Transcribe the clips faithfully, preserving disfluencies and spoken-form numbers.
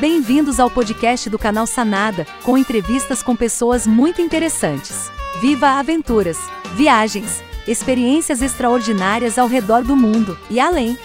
Bem-vindos ao podcast do canal Sanada, com entrevistas com pessoas muito interessantes. Viva aventuras, viagens, experiências extraordinárias ao redor do mundo e além.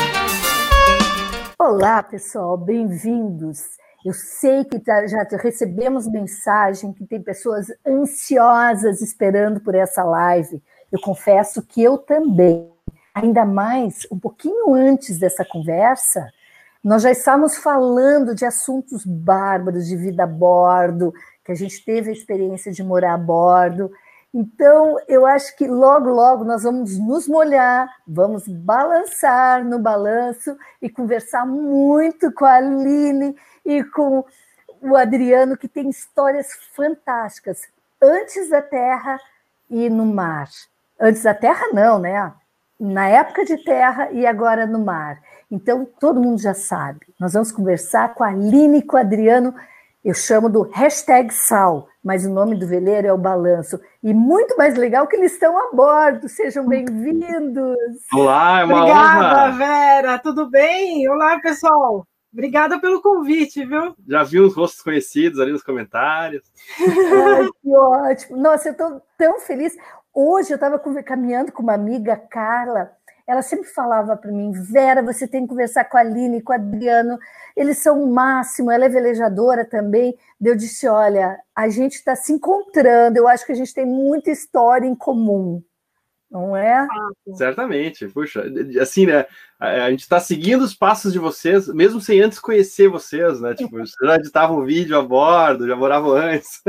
Olá, pessoal, bem-vindos. Eu sei que já recebemos mensagem que tem pessoas ansiosas esperando por essa live. Eu confesso que eu também. Ainda mais, um pouquinho antes dessa conversa, nós já estávamos falando de assuntos bárbaros, de vida a bordo, que a gente teve a experiência de morar a bordo. Então, eu acho que logo, logo nós vamos nos molhar, vamos balançar no balanço e conversar muito com a Aline e com o Adriano, que tem histórias fantásticas, antes da terra e no mar. Antes da terra não, né? Na época de terra e agora no mar. Então, todo mundo já sabe. Nós vamos conversar com a Aline e com o Adriano. Eu chamo do hashtag Sal, mas o nome do veleiro é o Balanço. E muito mais legal que eles estão a bordo. Sejam bem-vindos. Olá, é uma Obrigada, honra. Vera. Tudo bem? Olá, pessoal. Obrigada pelo convite, viu? Já vi uns rostos conhecidos ali nos comentários. Ai, que ótimo. Nossa, eu estou tão feliz. Hoje eu estava caminhando com uma amiga, Carla. Ela sempre falava para mim, Vera, você tem que conversar com a Aline, com o Adriano, eles são o máximo, ela é velejadora também. Eu disse, olha, a gente está se encontrando, eu acho que a gente tem muita história em comum, não é? Certamente, puxa, assim, né, a gente está seguindo os passos de vocês, mesmo sem antes conhecer vocês, né, tipo, vocês já editavam um vídeo a bordo, já moravam antes,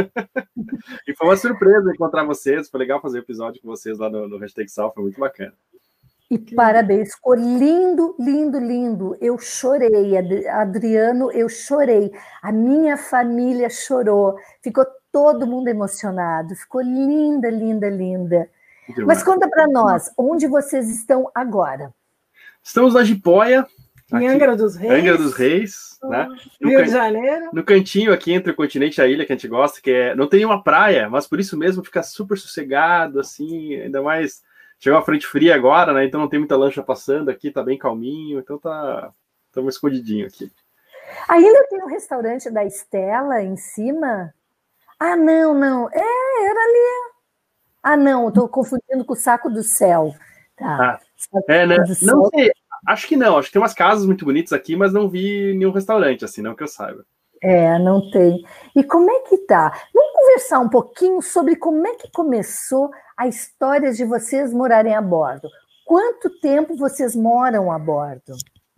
e foi uma surpresa encontrar vocês, foi legal fazer o episódio com vocês lá no, no Hashtag Sal, foi muito bacana. E parabéns, ficou lindo, lindo, lindo. Eu chorei, Adriano, eu chorei. A minha família chorou. Ficou todo mundo emocionado. Ficou linda, linda, linda. Mas conta para nós, onde vocês estão agora? Estamos na Jipoia. Em Angra dos Reis. Angra dos Reis, oh, né? Rio can... de Janeiro. No cantinho aqui entre o continente e a ilha que a gente gosta, que é... não tem uma praia, mas por isso mesmo fica super sossegado, assim, ainda mais... Chegou a frente fria agora, né? Então não tem muita lancha passando aqui, tá bem calminho, então tá estamos escondidinho aqui. Ainda tem um restaurante da Estela em cima? Ah, não, não. É, era ali. Ah, não, eu tô confundindo com o Saco do Céu. Tá. Ah, é, né? Não sei, acho que não. Acho que tem umas casas muito bonitas aqui, mas não vi nenhum restaurante, assim, não que eu saiba. É, não tem. E como é que tá? Vamos conversar um pouquinho sobre como é que começou a história de vocês morarem a bordo. Quanto tempo vocês moram a bordo?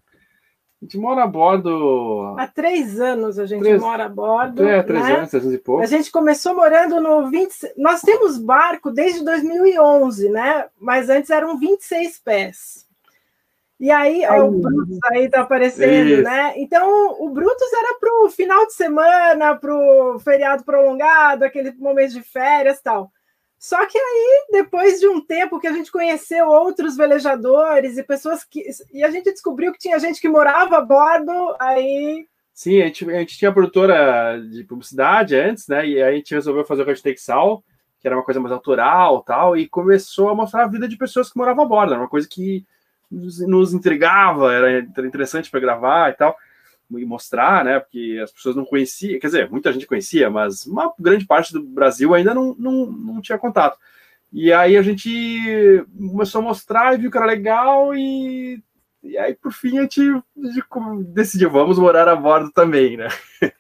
A gente mora a bordo... Há três anos a gente três... mora a bordo. É, três né? anos, três anos e pouco. A gente começou morando no vinte... Nós temos barco desde dois mil e onze, né? Mas antes eram vinte e seis pés. E aí, ó, o Brutus aí tá aparecendo, Isso. né? Então, o Brutus era pro final de semana, pro feriado prolongado, aquele momento de férias e tal. Só que aí, depois de um tempo que a gente conheceu outros velejadores e pessoas que... E a gente descobriu que tinha gente que morava a bordo, aí... Sim, a gente, a gente tinha produtora de publicidade antes, né? E aí a gente resolveu fazer o Hashtag Sal, que era uma coisa mais autoral e tal, e começou a mostrar a vida de pessoas que moravam a bordo. Era uma coisa que nos, nos intrigava, era interessante para gravar e tal, e mostrar, né? Porque as pessoas não conheciam, quer dizer, muita gente conhecia, mas uma grande parte do Brasil ainda não, não, não tinha contato. E aí a gente começou a mostrar e viu que era legal, e, e aí, por fim, a gente decidiu, vamos morar a bordo também, né?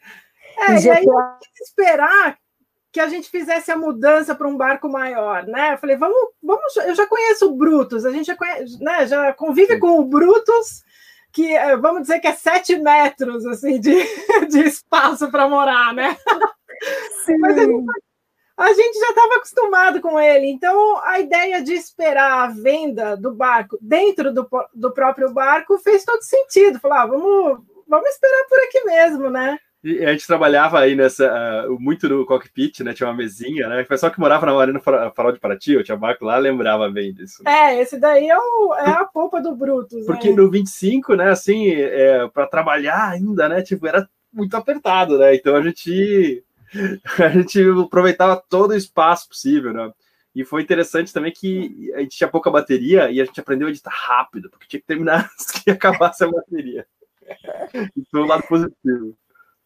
É, e aí eu quis esperar que a gente fizesse a mudança para um barco maior, né? Eu falei, vamos, vamos, eu já conheço o Brutus, a gente já, conhece, né, já convive com o Brutus, que vamos dizer que é sete metros assim, de, de espaço para morar, né? Sim. Mas a gente, a gente já estava acostumado com ele, então a ideia de esperar a venda do barco dentro do, do próprio barco fez todo sentido. Falar, ah, vamos, vamos esperar por aqui mesmo, né? E a gente trabalhava aí nessa, uh, muito no cockpit, né? Tinha uma mesinha, né? O pessoal que morava na Marina Farol de Paraty, eu tinha barco lá, lembrava bem disso. Né? É, esse daí é, o, é a polpa do Brutus. Porque né? No vinte e cinco, né, assim, é, para trabalhar ainda, né? Tipo, era muito apertado, né? Então a gente, a gente aproveitava todo o espaço possível, né? E foi interessante também que a gente tinha pouca bateria e a gente aprendeu a editar rápido, porque tinha que terminar antes que acabasse a bateria. E foi um lado positivo.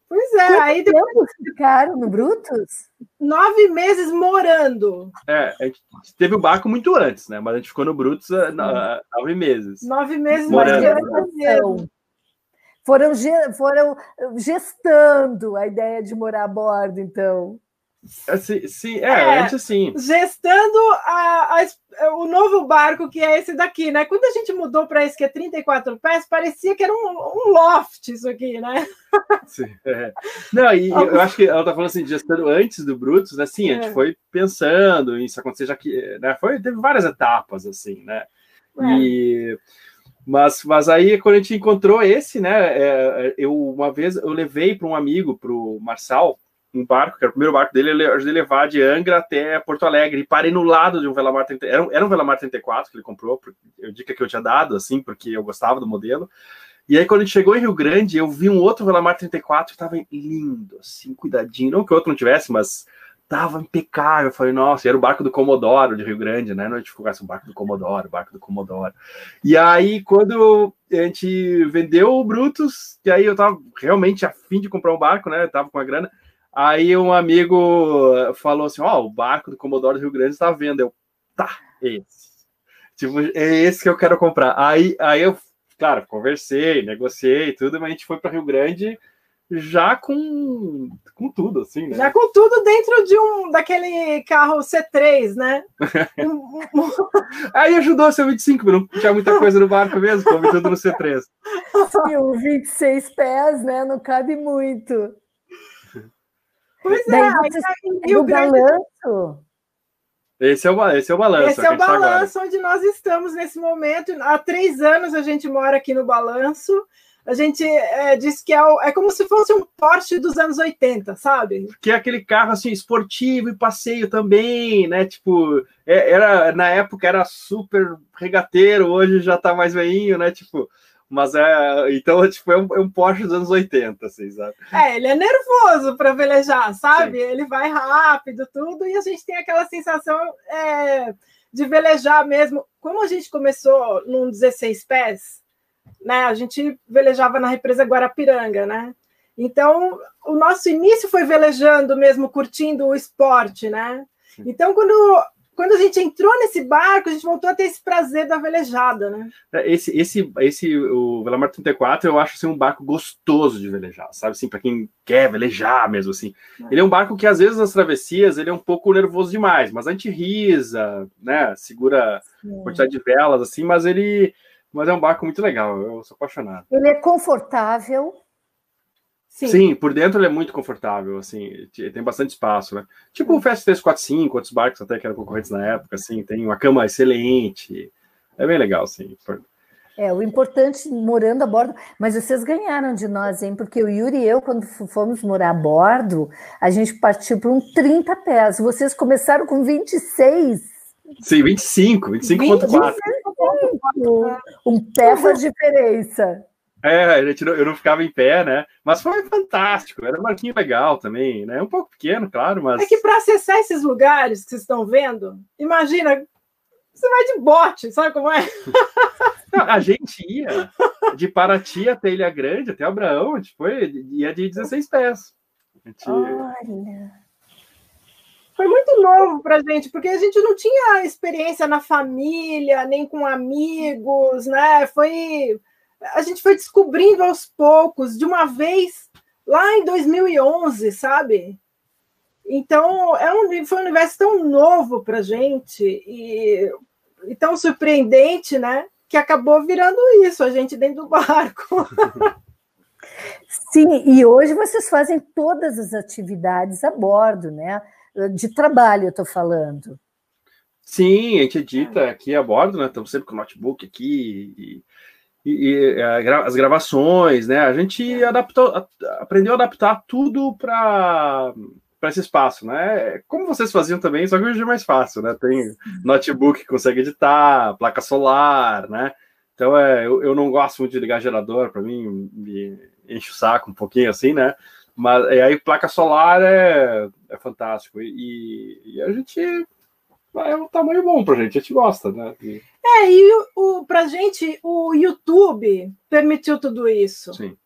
Pois é, Quanto aí tempo depois ficaram no Brutus? nove meses morando. É, a gente teve o barco muito antes, né? Mas a gente ficou no Brutus uh, na- nove meses. Nove meses Morando. morando mesmo. Foram, ge- foram gestando a ideia de morar a bordo, então. Assim, sim, é, É. antes sim. Gestando a, a- o novo barco, que é esse daqui, né? Quando a gente mudou para esse que é trinta e quatro pés, parecia que era um, um loft isso aqui, né? Sim, é. Não, e eu acho que ela tá falando assim, de gestando antes do Brutus, né? Sim, a gente É. foi pensando em isso acontecer, já que, né? Foi, teve várias etapas, assim, né? E... Mas, mas aí, quando a gente encontrou esse, né? É, eu, uma vez, eu levei para um amigo, para o Marçal, um barco, que era o primeiro barco dele, eu ajudei a levar de Angra até Porto Alegre, e parei no lado de um Velamar trinta, era um, era um Velamar trinta e quatro que ele comprou, eu dica que eu tinha dado, assim, porque eu gostava do modelo. E aí, quando a gente chegou em Rio Grande, eu vi um outro Velamar trinta e quatro que estava lindo, assim, cuidadinho, não que o outro não tivesse, mas tava impecável. Eu falei, nossa, era o barco do Comodoro de Rio Grande, né? Não, a gente ficou assim, o barco do Comodoro, o barco do Comodoro. E aí, quando a gente vendeu o Brutus, que aí eu tava realmente a fim de comprar um barco, né? Eu tava com a grana. Aí um amigo falou assim, ó, oh, o barco do Comodoro de Rio Grande está à venda. Eu, tá, é esse. Tipo, é esse que eu quero comprar. Aí, aí eu, claro, conversei, negociei tudo, mas a gente foi para Rio Grande já com, com tudo, assim, né? Já com tudo dentro de um daquele carro C três, né? Aí ajudou a ser vinte e cinco, não tinha muita coisa no barco mesmo, coube tudo no C três. Sim, o vinte e seis pés, né? Não cabe muito. Pois Daí é, vocês aí, é do balanço. Esse é o, esse é o balanço. Esse é o balanço onde nós estamos nesse momento. Há três anos a gente mora aqui no balanço. A gente é, diz que é, o, é como se fosse um Porsche dos anos oitenta, sabe? Que é aquele carro assim, esportivo e passeio também, né? Tipo, é, era, na época era super regateiro, hoje já tá mais veinho, né? Tipo, mas é. Então, tipo, é um, é um Porsche dos anos oitenta, assim, sabe? É, ele é nervoso para velejar, sabe? Sim. Ele vai rápido, tudo, e a gente tem aquela sensação é, de velejar mesmo. Como a gente começou num dezesseis pés, né? A gente velejava na represa Guarapiranga, né? Então, o nosso início foi velejando mesmo, curtindo o esporte, né? Então, quando, quando a gente entrou nesse barco, a gente voltou a ter esse prazer da velejada, né? Esse, esse, esse o Velamar trinta e quatro, eu acho assim, um barco gostoso de velejar, sabe? Assim, para quem quer velejar mesmo, assim. É. Ele é um barco que, às vezes, nas travessias, ele é um pouco nervoso demais, mas a gente risa, né? Segura a quantidade de velas, assim, mas ele... Mas é um barco muito legal, eu sou apaixonado. Ele é confortável. Sim. Sim, por dentro ele é muito confortável, assim, tem bastante espaço, né? Tipo o Fast três quatro cinco, outros barcos até que eram concorrentes na época, assim, tem uma cama excelente, é bem legal, sim. É, o importante morando a bordo, mas vocês ganharam de nós, hein? Porque o Yuri e eu, quando fomos morar a bordo, a gente partiu para um trinta pés, vocês começaram com vinte e seis. Sim, vinte e cinco, vinte e cinco ponto quatro. Um pé faz diferença. É, a gente não, eu não ficava em pé, né? Mas foi fantástico, era um barquinho legal também, né? Um pouco pequeno, claro, mas... É que para acessar esses lugares que vocês estão vendo, imagina, você vai de bote, sabe como é? Não, a gente ia de Paraty até Ilha Grande, até Abraão, a gente foi, ia de dezesseis pés. A gente... Olha... Foi muito novo para a gente, porque a gente não tinha experiência na família, nem com amigos, né? Foi... A gente foi descobrindo aos poucos, de uma vez, lá em dois mil e onze, sabe? Então, é um, foi um universo tão novo para a gente e, e tão surpreendente, né? Que acabou virando isso, a gente dentro do barco. Sim, e hoje vocês fazem todas as atividades a bordo, né? De trabalho, eu estou falando. Sim, a gente edita aqui a bordo, né? Estamos sempre com o notebook aqui e, e, e a, as gravações, né? A gente adaptou, a, aprendeu a adaptar tudo para para esse espaço, né? Como vocês faziam também, só que hoje é mais fácil, né? Tem notebook que consegue editar, placa solar, né? Então, é, eu, eu não gosto muito de ligar gerador, para mim me enche o saco um pouquinho assim, né? Mas aí placa solar é, é fantástico. E, e a gente é um tamanho bom pra gente, a gente gosta, né? E... É, e o, o, pra gente o YouTube permitiu tudo isso. Sim.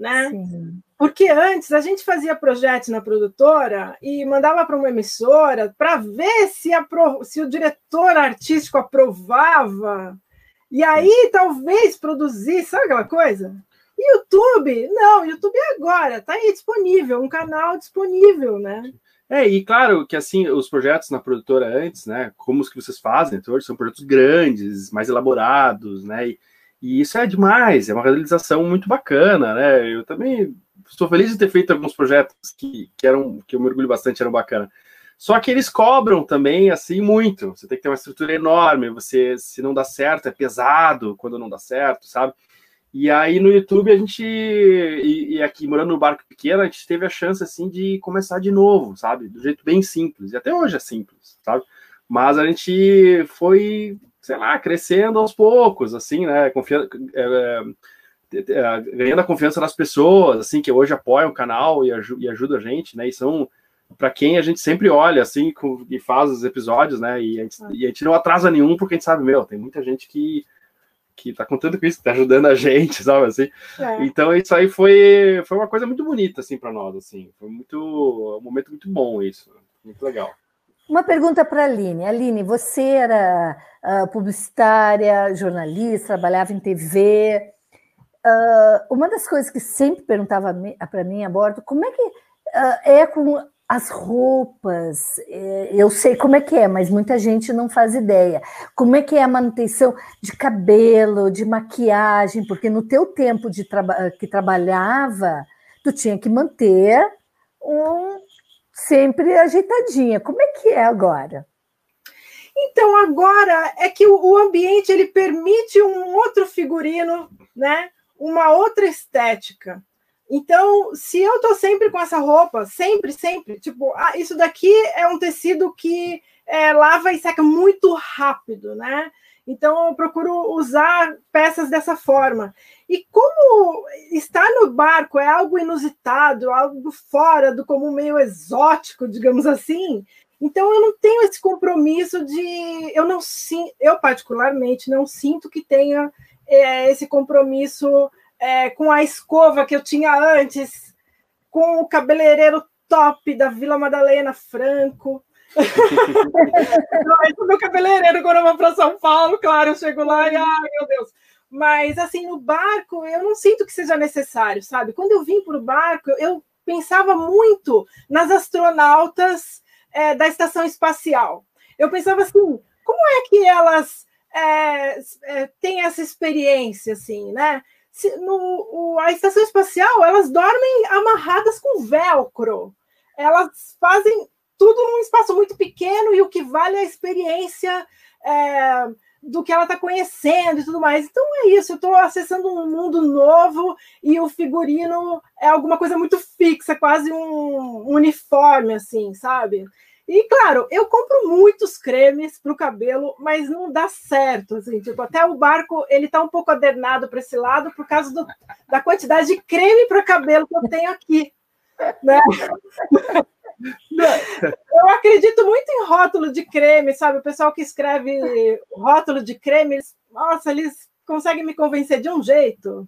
né? Sim. Porque antes a gente fazia projetos na produtora e mandava para uma emissora para ver se, apro... se o diretor artístico aprovava, e aí talvez produzir, sabe aquela coisa? YouTube, não, YouTube é agora, tá aí disponível, um canal disponível, né? É, e claro que assim, os projetos na produtora antes, né, como os que vocês fazem, então, são projetos grandes, mais elaborados, né, e, e isso é demais, é uma realização muito bacana, né, eu também estou feliz de ter feito alguns projetos que, que eram, que eu me orgulho bastante, eram bacana. Só que eles cobram também, assim, muito, você tem que ter uma estrutura enorme, você, se não dá certo, é pesado quando não dá certo, sabe? E aí no YouTube a gente, e, e aqui morando no barco pequeno, a gente teve a chance assim de começar de novo, sabe? Do jeito bem simples, e até hoje é simples, sabe? Mas a gente foi, sei lá, crescendo aos poucos, assim, né? Confia é, é, ganhando a confiança das pessoas, assim, que hoje apoiam o canal e, aj e ajudam a gente, né? E são para quem a gente sempre olha, assim, com, e faz os episódios, né? E a, gente, e a gente não atrasa nenhum, porque a gente sabe, meu, tem muita gente que que tá contando com isso, que tá ajudando a gente, sabe, assim. É. Então isso aí foi, foi uma coisa muito bonita, assim, para nós, assim. Foi muito, um momento muito bom isso, muito legal. Uma pergunta para a Aline. Aline, você era uh, publicitária, jornalista, trabalhava em T V. Uh, uma das coisas que sempre perguntava para mim a bordo, como é que uh, é com as roupas? Eu sei como é que é, mas muita gente não faz ideia. Como é que é a manutenção de cabelo, de maquiagem? Porque no teu tempo de traba que trabalhava, tu tinha que manter um sempre ajeitadinha. Como é que é agora? Então, agora é que o ambiente ele permite um outro figurino, né? Uma outra estética. Então, se eu tô sempre com essa roupa, sempre, sempre, tipo, ah, isso daqui é um tecido que é, lava e seca muito rápido, né? Então, eu procuro usar peças dessa forma. E como estar no barco é algo inusitado, algo fora do comum, meio exótico, digamos assim, então eu não tenho esse compromisso de... Eu, não, eu particularmente, não sinto que tenha é, esse compromisso... É, com a escova que eu tinha antes, com o cabeleireiro top da Vila Madalena Franco. Não, meu cabeleireiro, quando eu vou para São Paulo, claro, eu chego lá e, ai, meu Deus. Mas, assim, no barco, eu não sinto que seja necessário, sabe? Quando eu vim para o barco, eu pensava muito nas astronautas é, da estação espacial. Eu pensava assim, como é que elas é, é, têm essa experiência, assim, né? Se, no, o, a estação espacial, elas dormem amarradas com velcro. Elas fazem tudo num espaço muito pequeno e o que vale é a experiência é, do que ela está conhecendo e tudo mais. Então é isso, eu estou acessando um mundo novo e o figurino é alguma coisa muito fixa, quase um, um uniforme, assim, sabe? E, claro, eu compro muitos cremes para o cabelo, mas não dá certo, assim, tipo, até o barco, ele tá um pouco adernado para esse lado por causa do, da quantidade de creme para cabelo que eu tenho aqui, né? Eu acredito muito em rótulo de creme, sabe? O pessoal que escreve rótulo de creme, eles, nossa, eles conseguem me convencer de um jeito.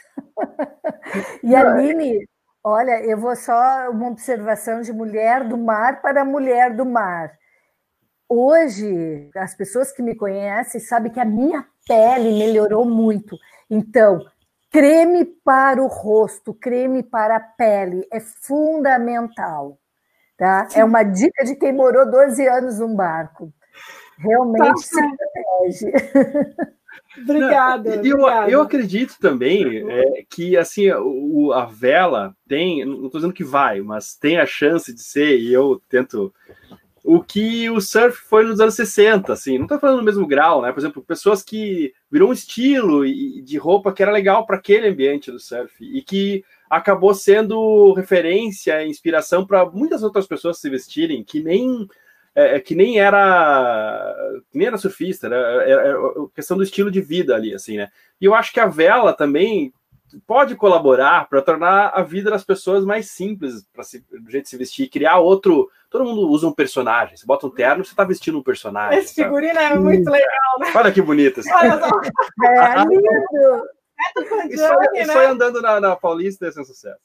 E a Aline... Olha, eu vou só uma observação de mulher do mar para mulher do mar. Hoje, as pessoas que me conhecem sabem que a minha pele melhorou muito. Então, creme para o rosto, creme para a pele é fundamental. Tá? É uma dica de quem morou doze anos num barco. Realmente se protege. Obrigada. Não, eu, obrigada. Eu acredito também é, que assim o, a vela tem, não estou dizendo que vai, mas tem a chance de ser, e eu tento, o que o surf foi nos anos sessenta, assim, não estou falando no mesmo grau, né? Por exemplo, pessoas que virou um estilo de roupa que era legal para aquele ambiente do surf e que acabou sendo referência, inspiração para muitas outras pessoas se vestirem, que nem É, que nem era que nem era surfista, né? Era, era questão do estilo de vida ali, assim, né? E eu acho que a vela também pode colaborar para tornar a vida das pessoas mais simples, para do jeito de se vestir, criar outro. Todo mundo usa um personagem. Você bota um terno, você está vestindo um personagem. Esse figurino sabe? É muito legal, né? Olha que bonito. Olha só. É lindo. Isso aí, né? Isso aí andando na, na Paulista é sem sucesso.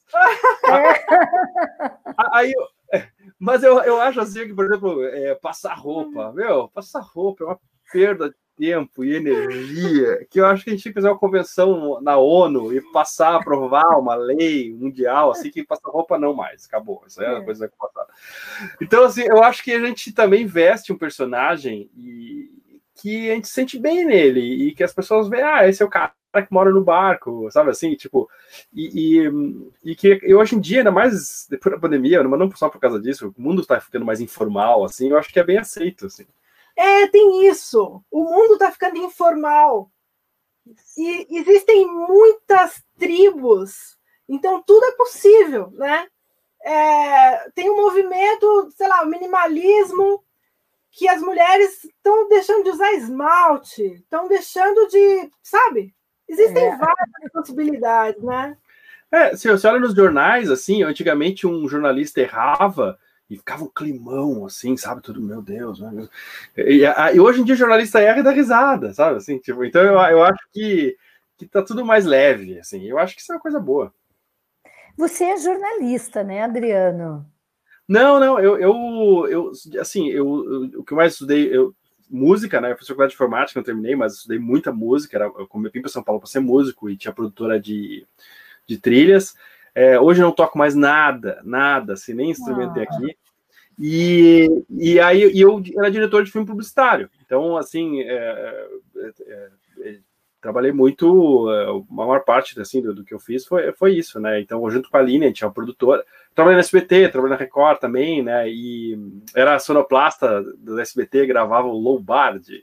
É. Aí, mas eu, eu acho assim que, por exemplo, é, passar roupa, meu, passar roupa é uma perda de tempo e energia, que eu acho que a gente tinha que fazer uma convenção na ONU e passar, aprovar uma lei mundial, assim, que passar roupa não mais, acabou, isso aí é uma coisa que passada. Então, assim, eu acho que a gente também veste um personagem e que a gente sente bem nele, e que as pessoas veem, ah, esse é o cara que mora no barco, sabe assim, tipo, e, e, e que e hoje em dia, ainda mais depois da pandemia, mas não só por causa disso, o mundo está ficando mais informal, assim, eu acho que é bem aceito, assim. É, tem isso. O mundo está ficando informal. E existem muitas tribos. Então, tudo é possível, né? É, tem um movimento, sei lá, o minimalismo, que as mulheres estão deixando de usar esmalte, estão deixando de... Sabe? Existem é. várias possibilidades, né? É, se você olha nos jornais, assim, antigamente um jornalista errava... E ficava um climão, assim, sabe? Tudo, meu Deus. Meu Deus. E, e hoje em dia o jornalista erra e dá risada, sabe? Assim, tipo, então eu, eu acho que, que tá tudo mais leve, assim. Eu acho que isso é uma coisa boa. Você é jornalista, né, Adriano? Não, não, eu, eu, eu assim, eu, eu, o que eu mais estudei, eu, música, né? Eu fiz faculdade de informática, não terminei, mas estudei muita música. Era, eu vim para São Paulo para ser músico e tinha produtora de, de trilhas. É, hoje eu não toco mais nada, nada, assim, nem instrumento tem aqui. E, e aí e eu era diretor de filme publicitário. Então, assim, é, é, é, trabalhei muito, a maior parte assim, do, do que eu fiz foi, foi isso, né? Então, junto com a Aline, a gente é uma produtora. Trabalhei na S B T, trabalhei na Record também, né? E era a sonoplasta do S B T, gravava o Lombardi.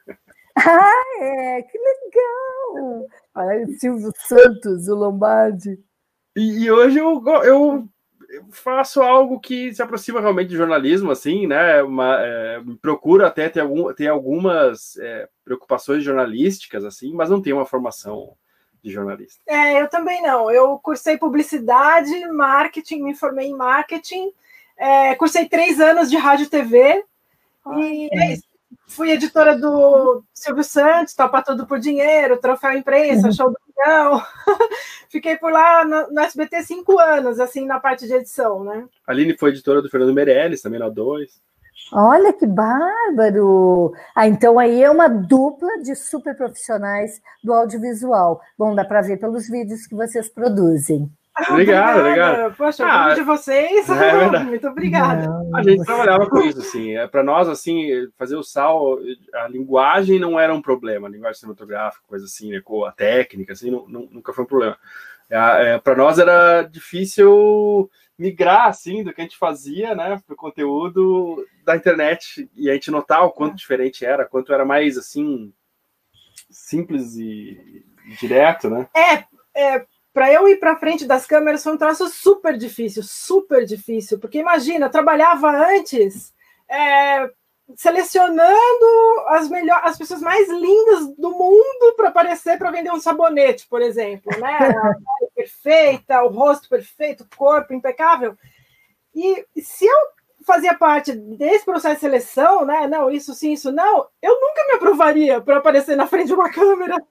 Ah, é, que legal! Olha, o Silvio Santos, o Lombardi. E, e hoje eu, eu, eu faço algo que se aproxima realmente de jornalismo, assim, né? Uma, é, procuro até ter, algum, ter algumas é, preocupações jornalísticas, assim, mas não tenho uma formação de jornalista. É, eu também não. Eu cursei publicidade, marketing, me formei em marketing, é, cursei três anos de rádio e T V, Ai, e é isso. Fui editora do Silvio Santos, Topa Tudo por Dinheiro, Troféu Imprensa, uhum. Show do Milhão. Fiquei por lá no, no S B T cinco anos, assim, na parte de edição, né? A Aline foi editora do Fernando Meirelles, também na dois. Olha que bárbaro! Ah, então aí é uma dupla de super profissionais do audiovisual. Bom, dá para ver pelos vídeos que vocês produzem. Obrigado, obrigado. Poxa, ah, o de vocês. É muito obrigada. Não, a gente você... trabalhava com isso, assim. Para nós, assim, fazer o sal, a linguagem não era um problema, a linguagem cinematográfica, coisa assim, né, com a técnica, assim, não, não, nunca foi um problema. É, é, para nós era difícil migrar, assim, do que a gente fazia, né, para o conteúdo da internet, e a gente notar o quanto é. diferente era, quanto era mais, assim, simples e direto, né? É, é... Para eu ir para frente das câmeras foi um troço super difícil, super difícil, porque imagina, eu trabalhava antes é, selecionando as, melhor, as pessoas mais lindas do mundo para aparecer para vender um sabonete, por exemplo, né? A pele perfeita, o rosto perfeito, o corpo impecável. E se eu fazia parte desse processo de seleção, né? Não, isso sim, isso não, eu nunca me aprovaria para aparecer na frente de uma câmera.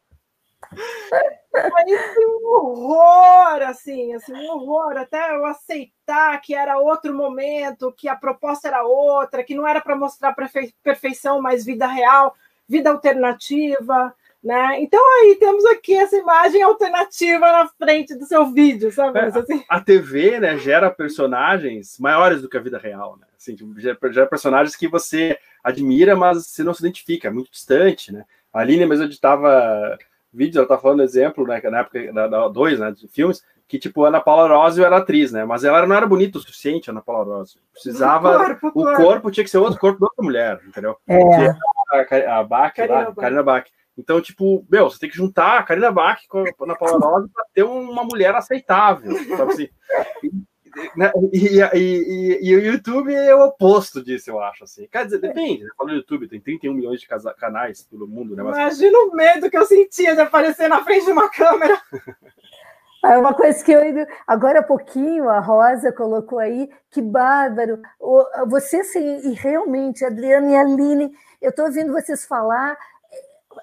Aí foi um horror, assim, assim, um horror, até eu aceitar que era outro momento, que a proposta era outra, que não era para mostrar perfe- perfeição, mas vida real, vida alternativa, né? Então aí temos aqui essa imagem alternativa na frente do seu vídeo, sabe? É, assim. A T V, né, gera personagens maiores do que a vida real, né? Assim, gera, gera personagens que você admira, mas você não se identifica, é muito distante, né? A Aline mesmo editava vídeos, ela tá falando exemplo, né, na época da dois, né, de filmes, que tipo, a Ana Paula Arósio era atriz, né, mas ela não era bonita o suficiente, a Ana Paula Arósio. Precisava, corpo, o corpo. corpo tinha que ser outro corpo de outra mulher, entendeu? É. A, a Bach, Karina, lá, Karina Bach. Então, tipo, meu, você tem que juntar a Karina Bach com a Ana Paula Arósio para ter uma mulher aceitável, sabe assim? E, e, e, e o YouTube é o oposto disso, eu acho, assim. Quer dizer, depende, eu falo do YouTube, tem trinta e um milhões de canais pelo mundo, né? Mas... Imagina o medo que eu sentia de aparecer na frente de uma câmera. É uma coisa que eu... Agora há pouquinho, a Rosa colocou aí, que bárbaro. Você, sim, e realmente, Adriana e Aline, eu estou ouvindo vocês falar...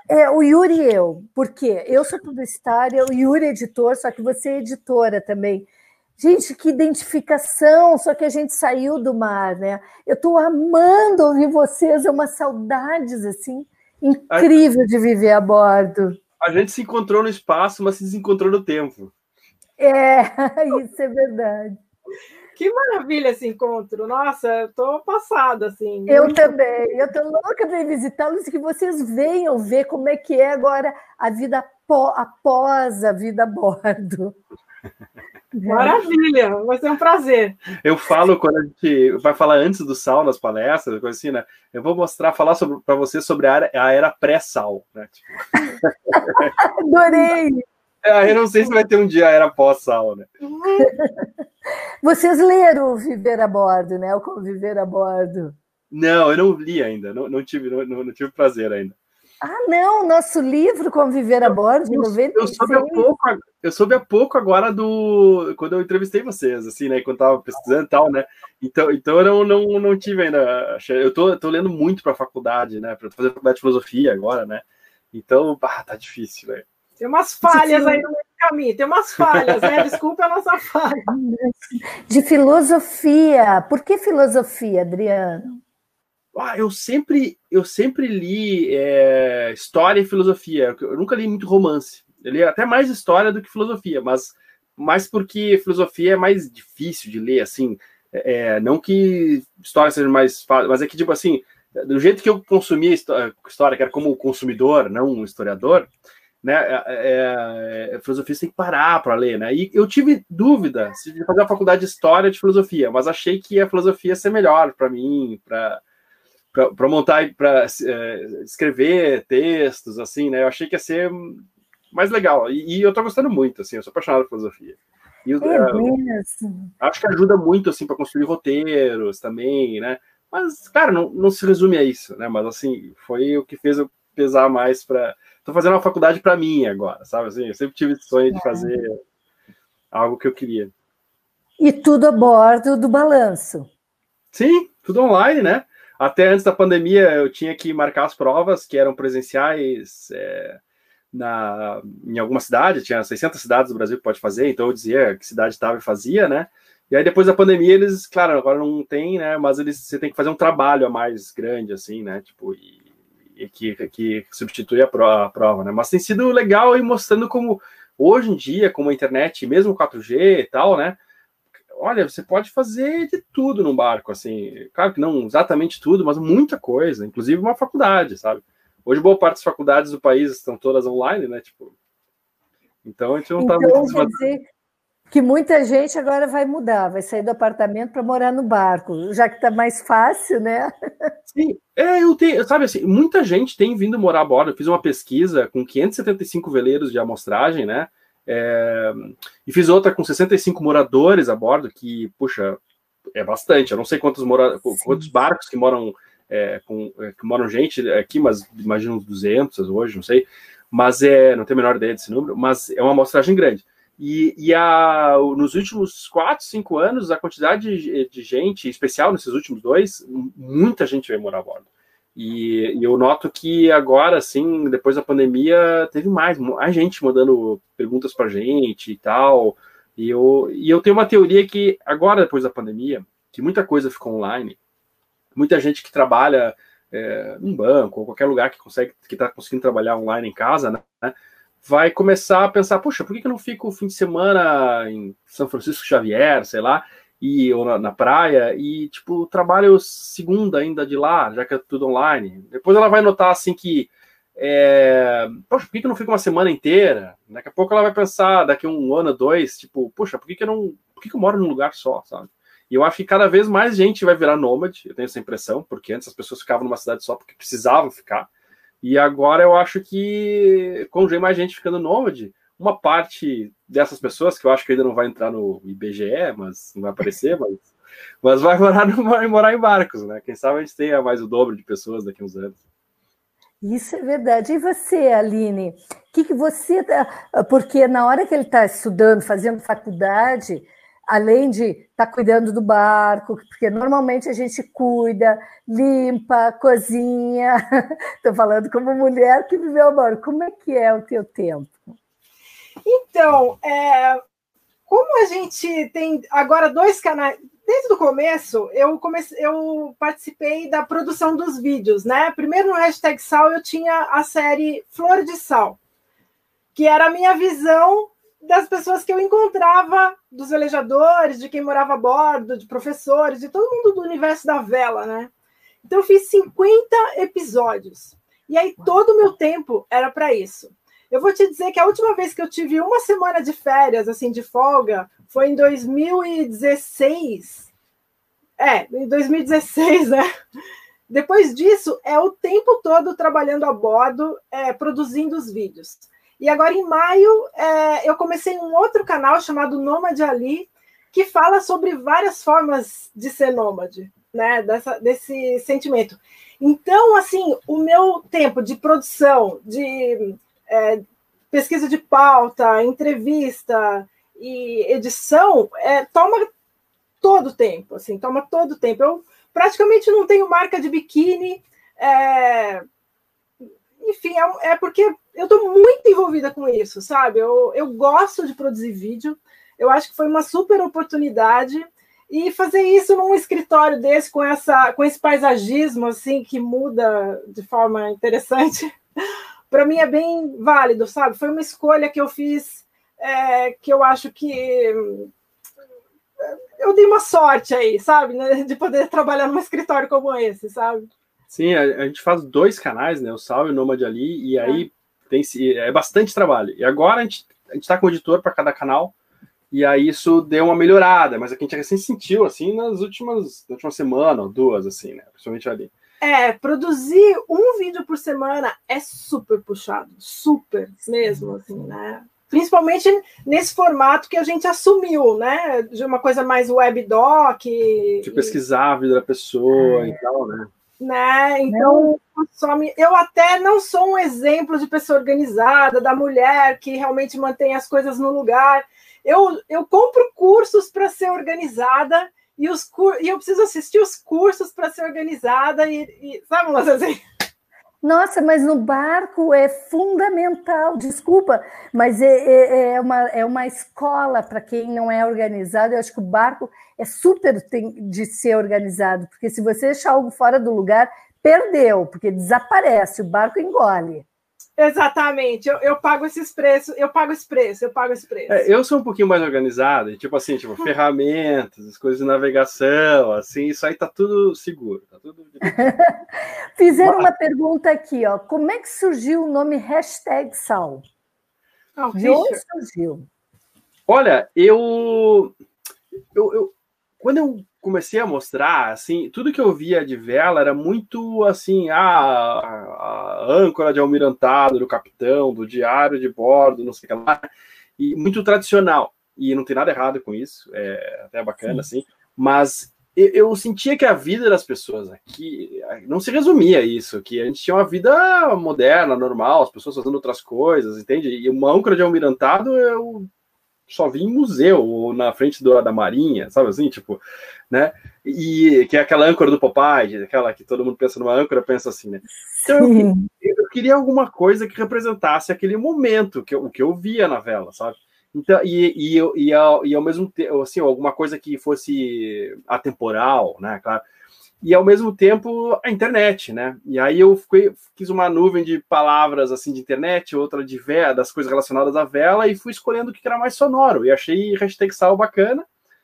É, o Yuri e eu, porque eu sou publicitária, o Yuri é editor, só que você é editora também. Gente, que identificação, só que a gente saiu do mar, né? Eu estou amando ouvir vocês, é umas saudades, assim, incrível de viver a bordo. A gente se encontrou no espaço, mas se desencontrou no tempo. É, isso é verdade. Que maravilha esse encontro. Nossa, eu estou passada, assim. Eu muito... também. Eu estou louca para visitá-los e que vocês venham ver como é que é agora a vida após a vida a bordo. Maravilha, vai ser um prazer. Eu falo, quando a gente vai falar antes do sal nas palestras, coisa assim, né? Eu vou mostrar, falar para você sobre a era, a era pré-sal. Né? Tipo... Adorei! Eu não sei se vai ter um dia a era pós-sal, né? Vocês leram o Viver a Bordo, né? O Conviver a Bordo. Não, eu não li ainda, não, não, tive, não, não tive prazer ainda. Ah, não, nosso livro Conviver a Bordo, de noventa e seis. Eu soube, há pouco, eu soube há pouco agora do... Quando eu entrevistei vocês, assim, né? Quando estava pesquisando e tal, né? Então, então eu não, não, não tive ainda... Eu tô, tô lendo muito para a faculdade, né? Para fazer faculdade de filosofia agora, né? Então, bah, tá difícil, né? Tem umas falhas aí no meio do caminho, tem umas falhas, né? Desculpa a nossa falha. De filosofia. Por que filosofia, Adriano? Ah, eu sempre, eu sempre li é, história e filosofia. Eu nunca li muito romance. Eu li até mais história do que filosofia, mas mais porque filosofia é mais difícil de ler, assim. É, não que história seja mais fácil, mas é que, tipo assim, do jeito que eu consumia história, que era como consumidor, não um historiador, né, é, é, filosofia você tem que parar para ler, né? E eu tive dúvida se de fazer a faculdade de história ou de filosofia, mas achei que a filosofia ia ser melhor para mim, para para montar, para é, escrever textos, assim, né? Eu achei que ia ser mais legal. E, e eu tô gostando muito, assim, eu sou apaixonado por filosofia. E eu, é é, acho que ajuda muito, assim, para construir roteiros também, né? Mas, cara, não, não se resume a isso, né? Mas, assim, foi o que fez eu pesar mais para... Tô fazendo uma faculdade para mim agora, sabe? Assim, eu sempre tive esse sonho de fazer algo que eu queria. E tudo a bordo do balanço. Sim, tudo online, né? Até antes da pandemia, eu tinha que marcar as provas, que eram presenciais é, na, em alguma cidade, tinha seiscentas cidades do Brasil que pode fazer, então eu dizia que cidade estava e fazia, né? E aí depois da pandemia, eles, claro, agora não tem, né? Mas eles, você tem que fazer um trabalho a mais grande, assim, né? Tipo, e, e que, que substitui a prova, a prova, né? Mas tem sido legal aí mostrando como, hoje em dia, com a internet, mesmo quatro G e tal, né? Olha, você pode fazer de tudo num barco, assim, claro que não exatamente tudo, mas muita coisa, inclusive uma faculdade, sabe? Hoje, boa parte das faculdades do país estão todas online, né? Tipo, então a gente não está então, muito... Quer dizer que muita gente agora vai mudar, vai sair do apartamento para morar no barco, já que está mais fácil, né? Sim, é, eu tenho, sabe assim, muita gente tem vindo morar a bordo. Eu fiz uma pesquisa com quinhentos e setenta e cinco veleiros de amostragem, né? É, e fiz outra com sessenta e cinco moradores a bordo, que, puxa, é bastante. Eu não sei quantos, mora, quantos barcos que moram, é, com, que moram gente aqui, mas imagino uns duzentos hoje, não sei. Mas é, não tenho a menor ideia desse número, mas é uma amostragem grande. E, e a, nos últimos quatro, cinco anos, a quantidade de, de gente, em especial nesses últimos dois, muita gente veio morar a bordo. E, e eu noto que agora, assim, depois da pandemia, teve mais, a gente mandando perguntas pra gente e tal. E eu, e eu tenho uma teoria que agora, depois da pandemia, que muita coisa ficou online, muita gente que trabalha é, num banco ou qualquer lugar que consegue, que está conseguindo trabalhar online em casa, né, vai começar a pensar, puxa, por que eu não fico o fim de semana em São Francisco Xavier, sei lá, e, ou na, na praia, e, tipo, trabalho segunda ainda de lá, já que é tudo online. Depois ela vai notar, assim, que, é, poxa, por que eu não fico uma semana inteira? Daqui a pouco ela vai pensar, daqui a um ano, dois, tipo, puxa, por que, que eu não, por que, que eu moro num lugar só, sabe? E eu acho que cada vez mais gente vai virar nômade, eu tenho essa impressão, porque antes as pessoas ficavam numa cidade só porque precisavam ficar, e agora eu acho que, quando vem mais gente ficando nômade, uma parte dessas pessoas, que eu acho que ainda não vai entrar no I B G E, mas não vai aparecer, mas, mas vai morar, no, morar em barcos, né? Quem sabe a gente tenha mais o dobro de pessoas daqui a uns anos. Isso é verdade. E você, Aline? O que, que você... Porque na hora que ele está estudando, fazendo faculdade, além de estar tá cuidando do barco, porque normalmente a gente cuida, limpa, cozinha. Estou falando como mulher que viveu a bordo. Como é que é o teu tempo? Então, é, como a gente tem agora dois canais, desde o começo, eu, comecei, eu participei da produção dos vídeos, né? Primeiro no Hashtag Sal eu tinha a série Flor de Sal, que era a minha visão das pessoas que eu encontrava, dos velejadores, de quem morava a bordo, de professores, de todo mundo do universo da vela, né? Então eu fiz cinquenta episódios. E aí todo o meu tempo era para isso. Eu vou te dizer que a última vez que eu tive uma semana de férias, assim, de folga, foi em dois mil e dezesseis. É, em dois mil e dezesseis, né? Depois disso, é o tempo todo trabalhando a bordo, é, produzindo os vídeos. E agora, em maio, é, eu comecei um outro canal chamado Nômade Ali, que fala sobre várias formas de ser nômade, né? Dessa, desse sentimento. Então, assim, o meu tempo de produção, de é, pesquisa de pauta, entrevista e edição, é, toma todo o tempo, assim, toma todo o tempo. Eu praticamente não tenho marca de biquíni, é, enfim, é, é porque eu estou muito envolvida com isso, sabe? Eu, eu gosto de produzir vídeo, eu acho que foi uma super oportunidade, e fazer isso num escritório desse, com, essa, com esse paisagismo, assim, que muda de forma interessante, para mim é bem válido, sabe? Foi uma escolha que eu fiz, é, que eu acho que eu dei uma sorte aí, sabe? Né? De poder trabalhar num escritório como esse, sabe? Sim, a, a gente faz dois canais, né? O Sal e o Nômade Ali, e aí é. tem é bastante trabalho. E agora a gente a gente está com o editor para cada canal, e aí isso deu uma melhorada, mas a gente recém sentiu, assim, nas últimas, na última semana ou duas, assim, né? Principalmente ali. É, produzir um vídeo por semana é super puxado, super mesmo, assim, né? Principalmente nesse formato que a gente assumiu, né? De uma coisa mais webdoc. De e... pesquisar a vida da pessoa é. e tal, né? Né? Então, só me... eu até não sou um exemplo de pessoa organizada, da mulher que realmente mantém as coisas no lugar. Eu, eu compro cursos para ser organizada e, os cur... e eu preciso assistir os cursos para ser organizada e, e... sabe, mas assim... Nossa, mas no barco é fundamental, desculpa, mas é, é, é, uma, é uma escola para quem não é organizado. Eu acho que o barco é super tem, de ser organizado, porque se você deixar algo fora do lugar, perdeu, porque desaparece, o barco engole. Exatamente, eu, eu pago esses preços, eu pago esse preço, eu pago esse preço. É, eu sou um pouquinho mais organizado, tipo assim, tipo, ferramentas, as coisas de navegação, assim, isso aí tá tudo seguro, tá tudo... Fizeram Mas... uma pergunta aqui, ó, como é que surgiu o nome Hashtag Sal? Oh, de onde surgiu? Olha, eu, eu, eu... Quando eu comecei a mostrar, assim, tudo que eu via de vela era muito, assim, a, a âncora de almirantado, do capitão, do diário de bordo, não sei o que lá, e muito tradicional. E não tem nada errado com isso, é até bacana, Sim. assim, mas eu, eu sentia que a vida das pessoas aqui não se resumia a isso, que a gente tinha uma vida moderna, normal, as pessoas fazendo outras coisas, entende? E uma âncora de almirantado, eu só vi em museu, ou na frente do, da marinha, sabe assim, tipo, né, e que é aquela âncora do Popeye, aquela que todo mundo pensa numa âncora, pensa assim, né, então eu, eu queria alguma coisa que representasse aquele momento, que eu, o que eu via na vela, sabe, então, e, e, e, ao, e ao mesmo tempo, assim, alguma coisa que fosse atemporal, né, claro, e ao mesmo tempo a internet, né? E aí eu fui, fiz uma nuvem de palavras assim de internet, outra de vela, das coisas relacionadas à vela, e fui escolhendo o que era mais sonoro. E achei Hashtag Sal bacana,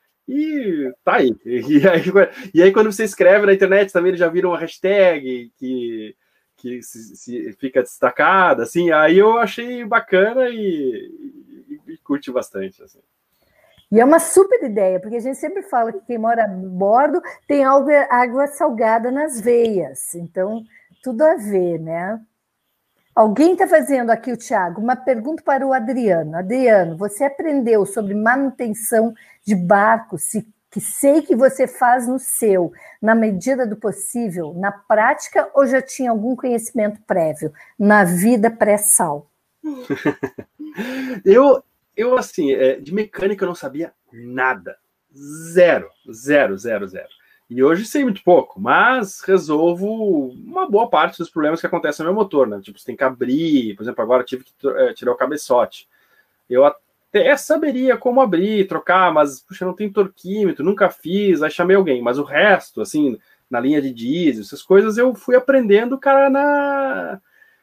e tá aí. E aí, e aí quando você escreve na internet, também eles já viram uma hashtag que, que se, se fica destacada, assim, aí eu achei bacana e, e, e curti bastante, assim. E é uma super ideia, porque a gente sempre fala que quem mora a bordo tem água, água salgada nas veias. Então, tudo a ver, né? Alguém está fazendo aqui, o Thiago, uma pergunta para o Adriano. Adriano, você aprendeu sobre manutenção de barcos, que sei que você faz no seu, na medida do possível, na prática, ou já tinha algum conhecimento prévio na vida pré-sal? eu... Eu, assim, de mecânica eu não sabia nada, zero, zero, zero, zero. E hoje sei muito pouco, mas resolvo uma boa parte dos problemas que acontecem no meu motor, né? Tipo, você tem que abrir, por exemplo, agora eu tive que tirar o cabeçote. Eu até saberia como abrir, trocar, mas, puxa, não tem torquímetro, nunca fiz, aí chamei alguém. Mas o resto, assim, na linha de diesel, essas coisas, eu fui aprendendo, cara, na...